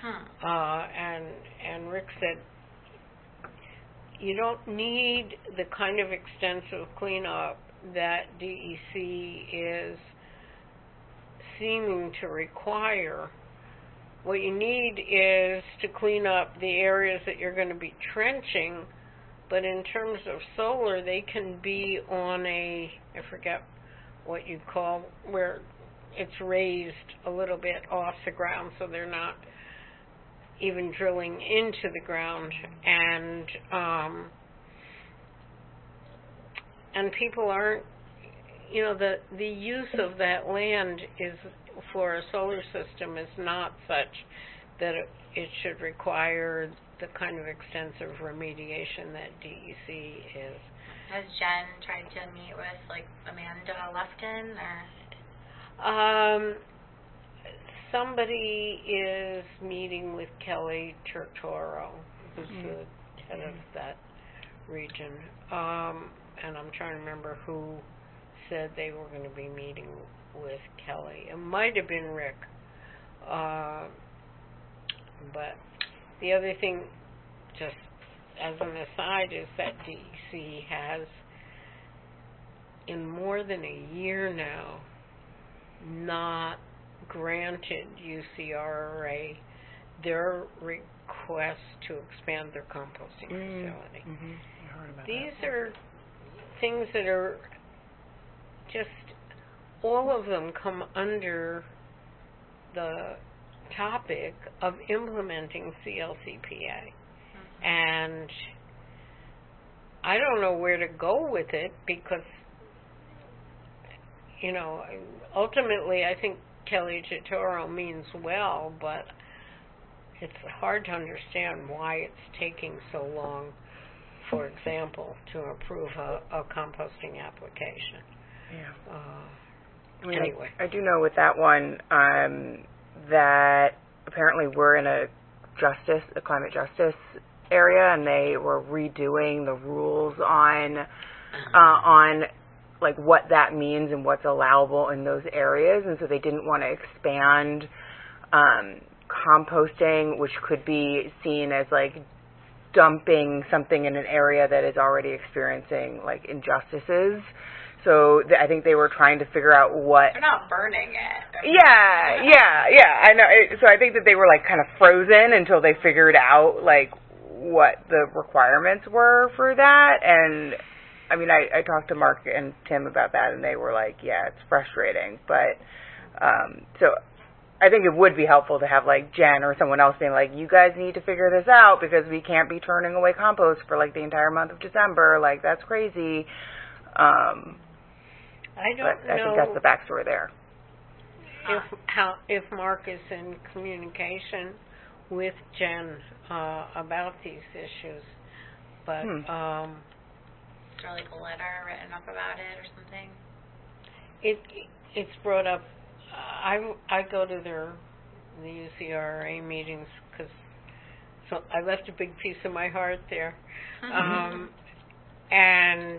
And Rick said, you don't need the kind of extensive cleanup that DEC is seeming to require. What you need is to clean up the areas that you're going to be trenching, but in terms of solar, they can be on I forget what you call, where it's raised a little bit off the ground, so they're not even drilling into the ground, and people aren't, the use of that land is for a solar system is not such that it should require the kind of extensive remediation that DEC is. Has Jen tried to meet with Amanda Lufton or? Somebody is meeting with Kelly Turtoro, who's the head of that region. And I'm trying to remember who said they were going to be meeting with Kelly. It might have been Rick. But the other thing, just as an aside, is that DEC has, in more than a year now, not granted UCRA their request to expand their composting facility. Mm-hmm. I heard about These that. are things that are just, all of them come under the topic of implementing CLCPA. And I don't know where to go with it because, ultimately I think Kelly Turtoro means well, but it's hard to understand why it's taking so long, for example, to approve a composting application. Yeah. Anyway. I do know with that one that apparently we're in a climate justice area, and they were redoing the rules on what that means and what's allowable in those areas, and so they didn't want to expand composting, which could be seen as dumping something in an area that is already experiencing injustices. So I think they were trying to figure out what. They're not burning it. Yeah. I know. So I think that they were kind of frozen until they figured out what the requirements were for that. And I mean, I talked to Mark and Tim about that, and they were like, yeah, it's frustrating. But so I think it would be helpful to have Jen or someone else saying you guys need to figure this out because we can't be turning away compost for the entire month of December. That's crazy. I don't know. I think that's the backstory there. If Mark is in communication with Jen about these issues, but is there a letter written up about it or something? It's brought up. I go to the UCRA meetings so I left a big piece of my heart there, and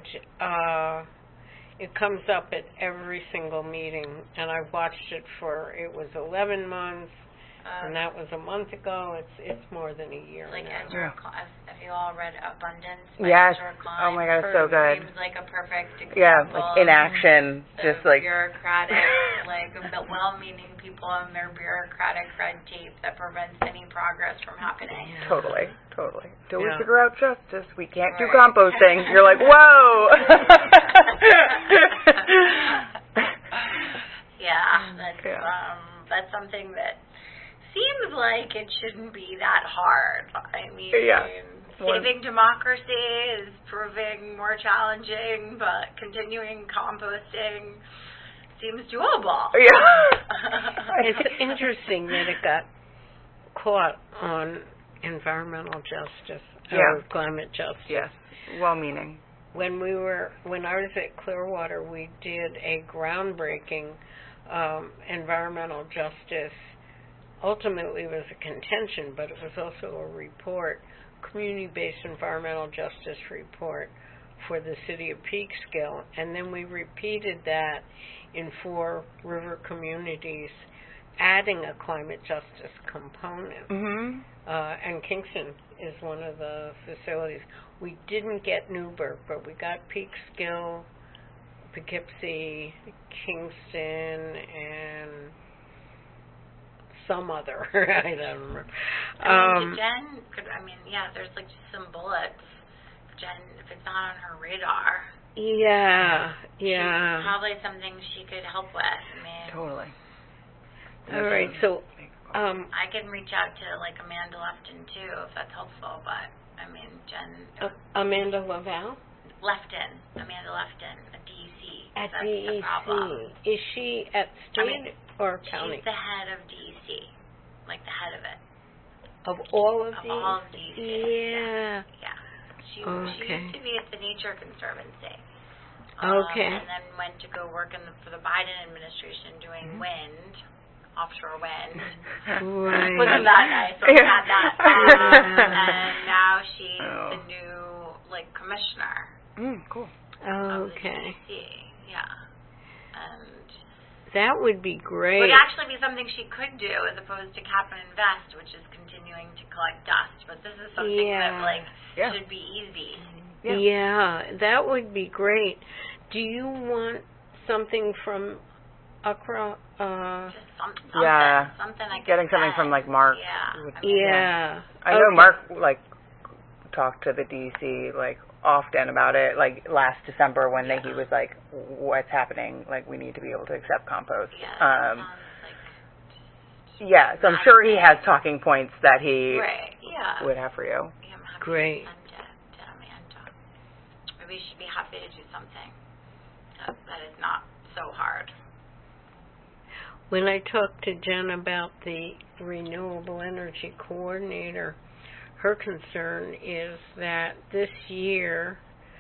it comes up at every single meeting, and I've watched it it was 11 months, and that was a month ago. It's more than a year now. Have you all read Abundance? Yes. Ezra Klein? Oh my God, it's so good. Seems like a perfect example. Yeah, in action, just bureaucratic, well-meaning people and their bureaucratic red tape that prevents any progress from happening. Totally. Till we figure out justice, we can't do composting. You're like, whoa. Yeah, that's something that seems like it shouldn't be that hard. I mean, saving democracy is proving more challenging, but continuing composting seems doable. Yeah. It's interesting that it got caught on environmental justice or climate justice. Yes. Well-meaning. When I was at Clearwater, we did a groundbreaking environmental justice. Ultimately, it was a contention, but it was also a report, community-based environmental justice report for the city of Peekskill, and then we repeated that in 4 river communities, adding a climate justice component. Mm-hmm. And Kingston is one of the facilities. We didn't get Newburgh, but we got Peekskill, Poughkeepsie, Kingston, and some other. I don't remember. Jen, there's like just some bullets. Jen, if it's not on her radar. Yeah. Probably something she could help with. I mean, totally. All right, so I can reach out to like Amanda Lefton too, if that's helpful. But I mean, Jen. Amanda Amanda Lefton, at DEC. At that's DEC. the problem. Is she at state or county? She's the head of DEC, like the head of it. Of all of Of these? all of DEC. Yeah. She used to be at the Nature Conservancy. Okay. And then went to go work for the Biden administration doing wind, offshore wind. Right. Wasn't that nice? So we had that. And now she's the new commissioner. Cool. Of the Okay. DEC. Yeah. And That would be great. would actually be something she could do as opposed to cap and invest, which is continuing to collect dust. But this is something that should be easy. Yeah, that would be great. Do you want something from Accra? Just something. Something I could Getting something send. from Mark. Yeah. I know Mark talked to the DC often about it. Last December when he was like, "What's happening? We need to be able to accept compost." Yeah. So I'm sure he has talking points that he would have for you. Yeah, I'm happy Great. to send it to Amanda. Maybe she'd be happy to do something that is not so hard. When I talked to Jen about the renewable energy coordinator, her concern is that this year,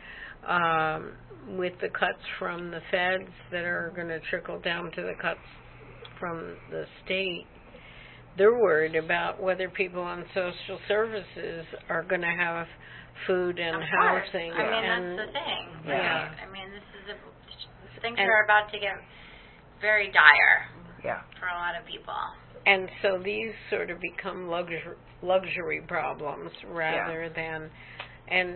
with the cuts from the feds that are going to trickle down to the cuts from the state, they're worried about whether people on social services are going to have food and housing. I mean, that's the thing. Yeah. I mean, things are about to get very dire. Yeah. For a lot of people. And so these sort of become luxury problems rather than, and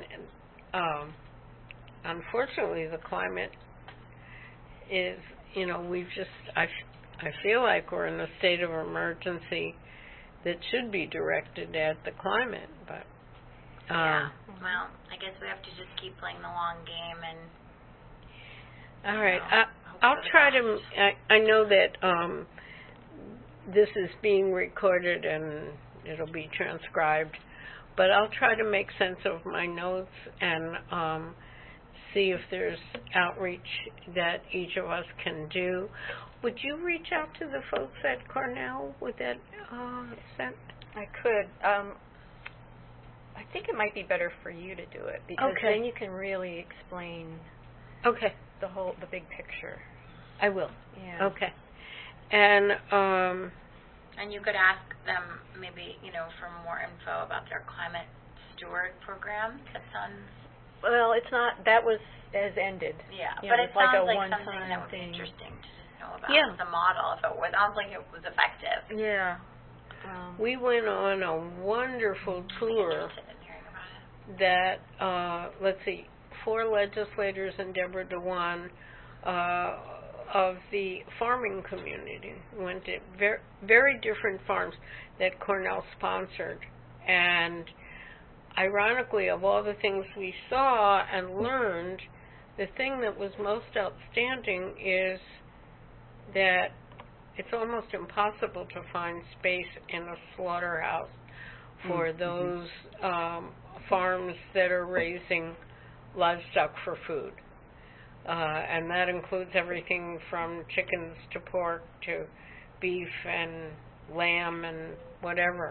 unfortunately the climate is, I feel like we're in a state of emergency that should be directed at the climate, but well, I guess we have to just keep playing the long game and all right. I'll try to. I know that this is being recorded and it'll be transcribed, but I'll try to make sense of my notes and see if there's outreach that each of us can do. Would you reach out to the folks at Cornell with that sent? I could. I think it might be better for you to do it because then you can really explain. Okay. The big picture. I will. Yeah. Okay. And you could ask them maybe, for more info about their climate steward program that's on. Well, it's not. That has ended. Yeah, but it sounds like something that would be interesting to know about. Yeah. The model, if it sounds like it was effective. Yeah. We went on a wonderful tour Interested in hearing about it. that, let's see, 4 legislators and Deborah Dewan of the farming community went to very different farms that Cornell sponsored. And ironically, of all the things we saw and learned, the thing that was most outstanding is that it's almost impossible to find space in a slaughterhouse for those farms that are raising livestock for food. And that includes everything from chickens to pork to beef and lamb and whatever.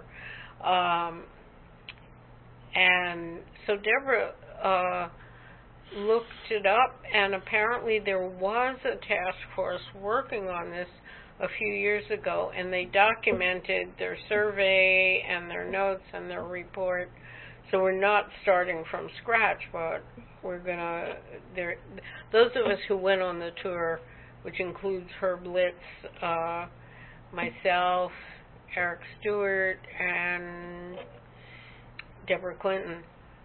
And so Deborah looked it up, and apparently there was a task force working on this a few years ago, and they documented their survey and their notes and their report. So we're not starting from scratch, but we're gonna. Those of us who went on the tour, which includes Herb Litz, myself, Eric Stewart, and Deborah Clinton,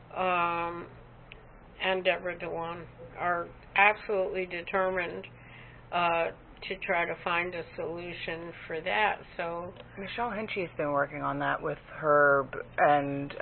and Deborah Dewan, are absolutely determined to try to find a solution for that. So Michelle Hinchy's been working on that with Herb and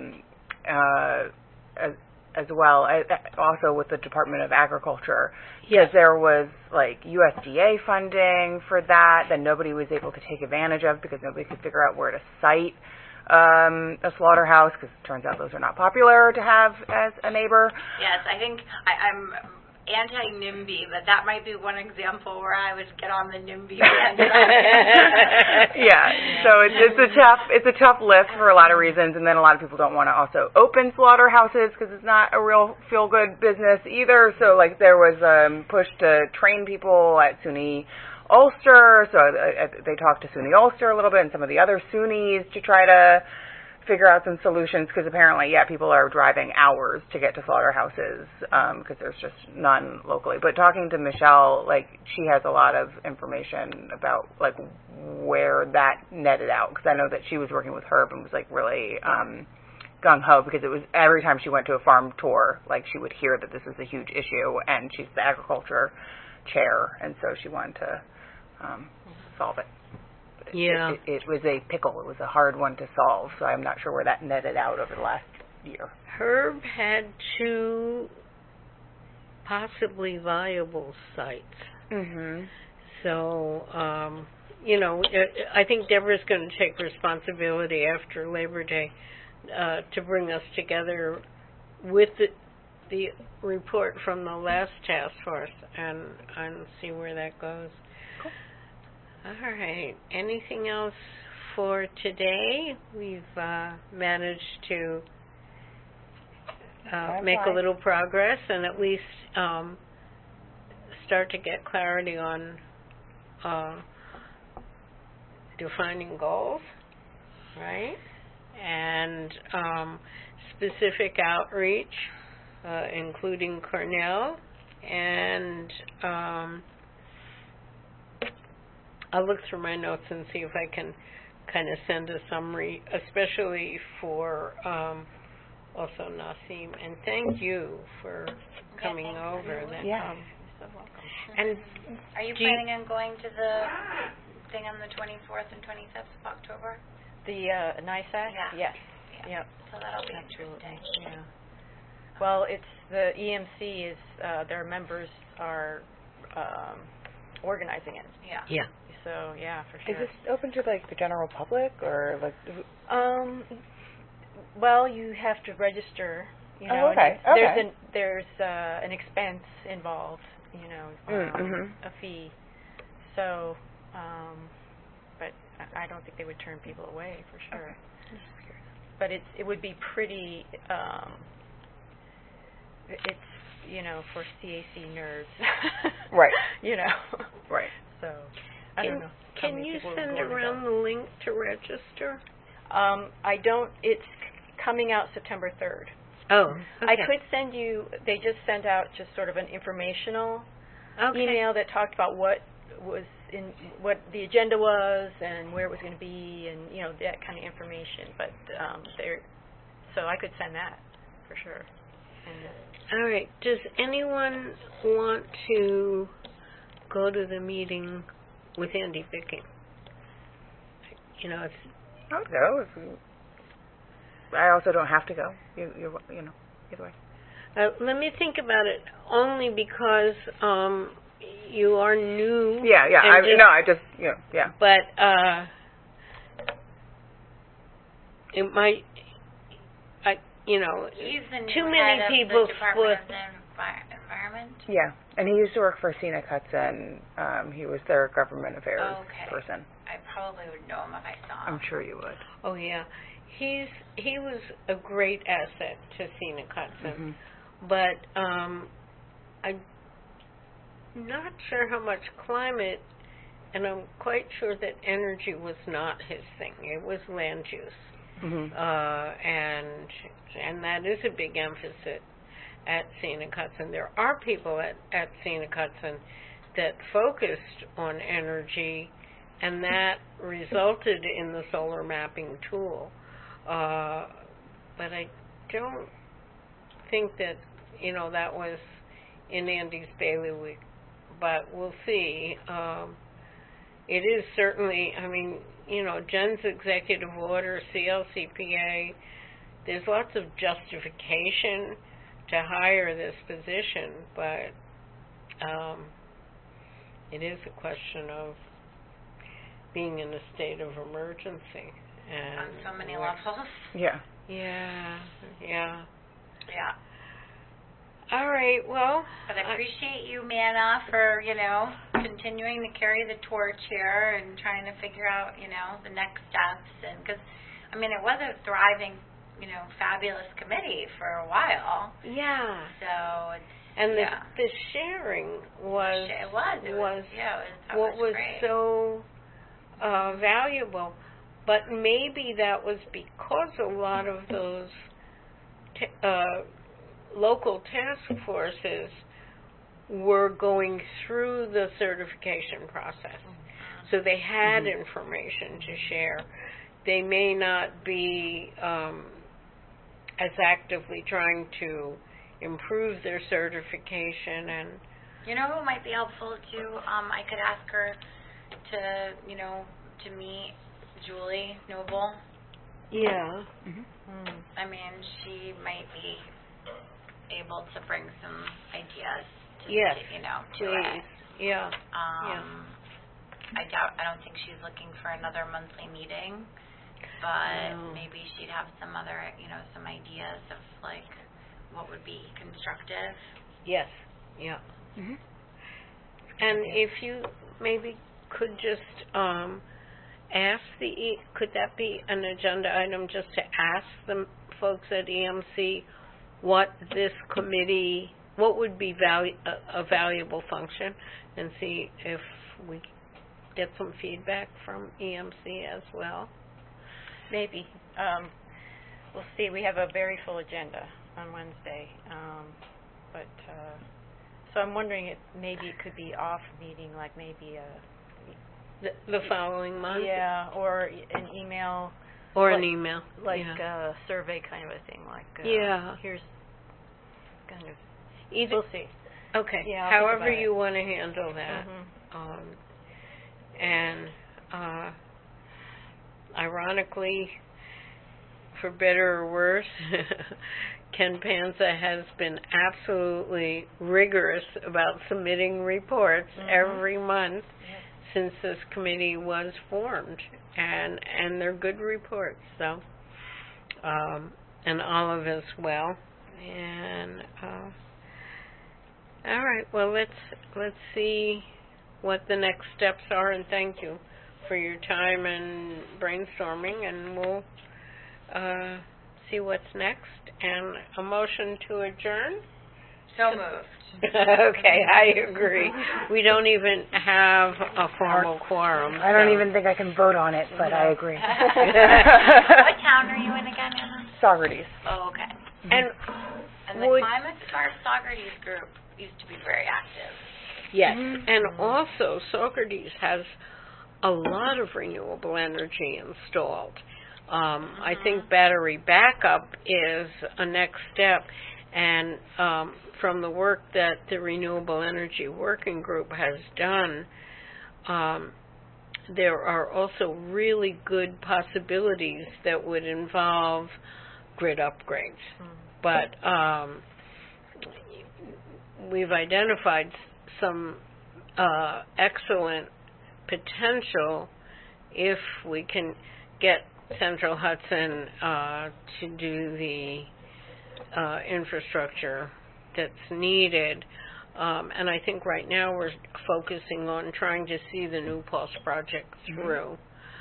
as well, also with the Department of Agriculture. Yes, there was like USDA funding for that nobody was able to take advantage of because nobody could figure out where to site a slaughterhouse, because it turns out those are not popular to have as a neighbor. Yes, I think I'm anti-NIMBY, but that might be one example where I would get on the NIMBY bandwagon. Yeah, so it's a tough lift for a lot of reasons, and then a lot of people don't want to also open slaughterhouses because it's not a real feel-good business either. So like there was push to train people at SUNY Ulster, so they talked to SUNY Ulster a little bit and some of the other SUNYs to try to figure out some solutions, because apparently, people are driving hours to get to slaughterhouses because there's just none locally. But talking to Michelle, like, she has a lot of information about, like, where that netted out, because I know that she was working with Herb and was, like, really gung-ho, because it was every time she went to a farm tour, like, she would hear that this is a huge issue, and she's the agriculture chair, and so she wanted to solve it. Yeah. It was a pickle. It was a hard one to solve, so I'm not sure where that netted out over the last year. Herb had 2 possibly viable sites. Mm-hmm. So, I think Deborah's going to take responsibility after Labor Day to bring us together with the report from the last task force and see where that goes. Cool. All right. Anything else for today? We've managed to make a little progress and at least start to get clarity on defining goals, right? And specific outreach, including Cornell, and I'll look through my notes and see if I can kind of send a summary, especially for also Nasim. And thank you for coming over. You're so welcome. And are you planning on going to the thing on the 24th and 25th of October? The NISAC? Yeah. Yes. Yeah. Yep. So that'll be Absolutely. interesting. Yeah. Well, it's the EMC is their members are organizing it. Yeah. yeah. So yeah, for sure. Is this open to like the general public or like? Well, you have to register. You know, oh, okay. There's an expense involved. You know, a fee. So, but I don't think they would turn people away for sure. Okay. But it would be pretty. It's for CAC nerds. Right. Right. So I don't know. Can you send around the link to register? I don't. It's coming out September 3rd. Oh, okay. I could send you. They just sent out just sort of an informational email that talked about what the agenda was and where it was going to be, and that kind of information. But so I could send that for sure. All right. Does anyone want to go to the meeting with Andy Bicking? It's. I would go. I also don't have to go. Either way. Let me think about it, only because, you are new. Yeah, yeah. But it might, He's the new too head many of people the Department split. of the Environment. Yeah, and he used to work for Scenic Hudson. He was their government affairs Okay. person. I probably would know him if I saw him. I'm sure you would. Oh yeah, he was a great asset to Scenic Hudson, but I'm not sure how much climate, and I'm quite sure that energy was not his thing. It was land use, and that is a big emphasis at Scenic Hudson. There are people at Scenic Hudson that focused on energy, and that resulted in the solar mapping tool. But I don't think that, that was in Andy's bailiwick, but we'll see. It is certainly, Jen's executive order, CLCPA, there's lots of justification to hire this position, but it is a question of being in a state of emergency. And on so many levels. Yeah. Yeah. Yeah. All right, well. But I appreciate you, Manna, for, continuing to carry the torch here and trying to figure out, the next steps. And because, it was a thriving, fabulous committee for a while. Yeah. So it's, and the sharing was what was great. so valuable. But maybe that was because a lot of those local task forces were going through the certification process. So they had information to share. They may not be as actively trying to improve their certification. And you know who might be helpful too? I could ask her to meet Julie Noble. Yeah. She might be able to bring some ideas to yes. To please. it. Yeah. I don't think she's looking for another monthly meeting, but maybe she'd have some other, some ideas of like what would be constructive. Yes. Yeah. And if you maybe could just ask could that be an agenda item just to ask the folks at EMC what would be a valuable function, and see if we get some feedback from EMC as well? Maybe. We'll see. We have a very full agenda on Wednesday. So I'm wondering if maybe it could be off meeting, like maybe the following month? Yeah, or an email. Or an email. Like a survey kind of a thing. Like, here's kind of, we'll see. Okay. Yeah, however you want to handle that. And ironically, for better or worse, Ken Panza has been absolutely rigorous about submitting reports every month since this committee was formed, and they're good reports. So, and Olive as well. And all right, well, let's see what the next steps are, and thank you for your time and brainstorming, and we'll see what's next. And a motion to adjourn? So moved. Okay, I agree. We don't even have a formal quorum. I don't even think I can vote on it, but I agree. What town are you in again, Anna? Socrates. Oh, okay. And the Climate Smart Socrates group used to be very active. Yes, and also Socrates has a lot of renewable energy installed. I think battery backup is a next step, and from the work that the Renewable Energy Working Group has done, there are also really good possibilities that would involve grid upgrades. But we've identified some excellent potential if we can get Central Hudson to do the infrastructure that's needed. And I think right now we're focusing on trying to see the New Paltz project through.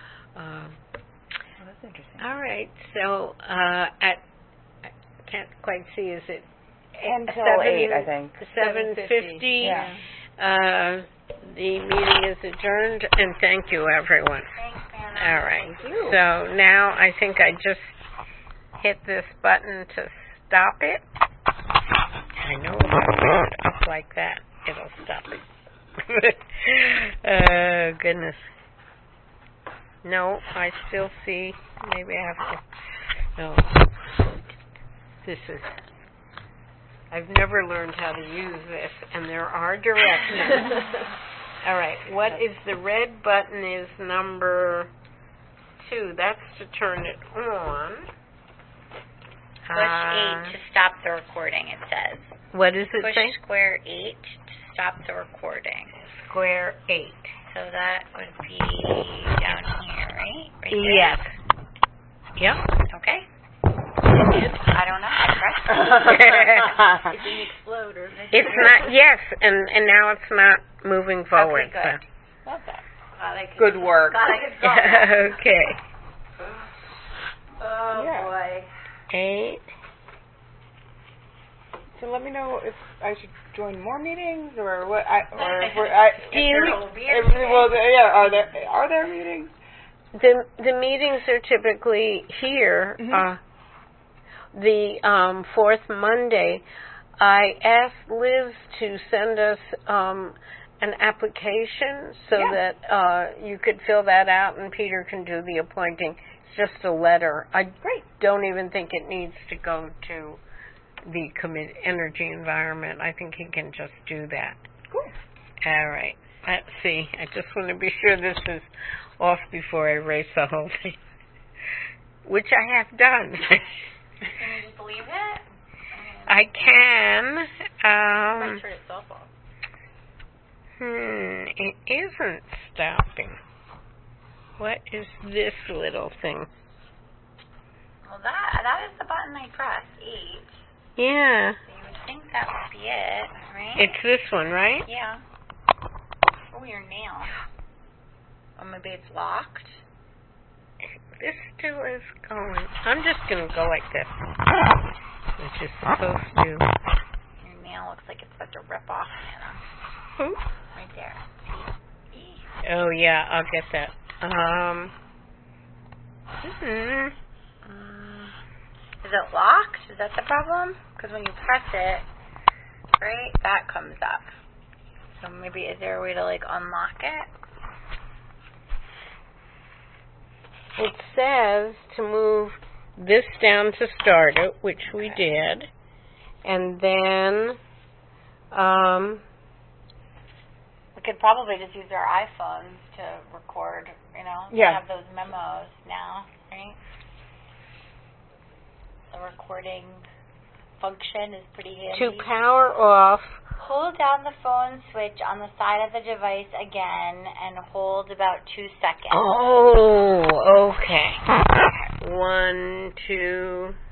That's interesting. All right. So I can't quite see. Is it Until 8, I think. 7:50? Yeah. The meeting is adjourned, and thank you, everyone. Thanks, Anna. All right. Thank you. So now I think I just hit this button to stop it. I know if I put it up like that, it'll stop it. Oh, goodness. No, I still see. Maybe I have to. No. This is. I've never learned how to use this, and there are directions. All right. What is the red button? Is number 2. That's to turn it on. Push 8 to stop the recording, it says. What does it Push say? square 8 to stop the recording. Square 8. So that would be down here, right? Right there? Yes. Yep. Okay. I don't know. I pressed It didn't explode or It's not. Yes, and now it's not moving forward. Okay, good. Love that. Good work. Glad I could solve that. Okay. Oh, Yeah. boy. 8. So let me know if I should join more meetings or what. Do you? Are there meetings? The meetings are typically here. Mhm. The fourth Monday, I asked Liz to send us an application so that you could fill that out and Peter can do the appointing. It's just a letter. I don't even think it needs to go to the Energy Environment. I think he can just do that. Cool. All right. Let's see. I just want to be sure this is off before I erase the whole thing, which I have done. Can you just leave it? I can. Might turn itself off. It isn't stopping. What is this little thing? Well, that is the button I pressed, 8. Yeah. So you would think that would be it, right? It's this one, right? Yeah. Oh, your nail. Oh, maybe it's locked. This still is going. I'm just going to go like this, which is supposed to. Your nail looks like it's about to rip off, Anna. Oops. Right there. Oh, yeah, I'll get that. Is it locked? Is that the problem? Because when you press it, right, that comes up. So maybe is there a way to like unlock it? It says to move this down to start it, which we did, and then We could probably just use our iPhones to record, you know? Yeah. We have those memos now, right? The recording function is pretty handy. to power off. Hold down the phone switch on the side of the device again and hold about 2 seconds. Oh, okay. 1, 2.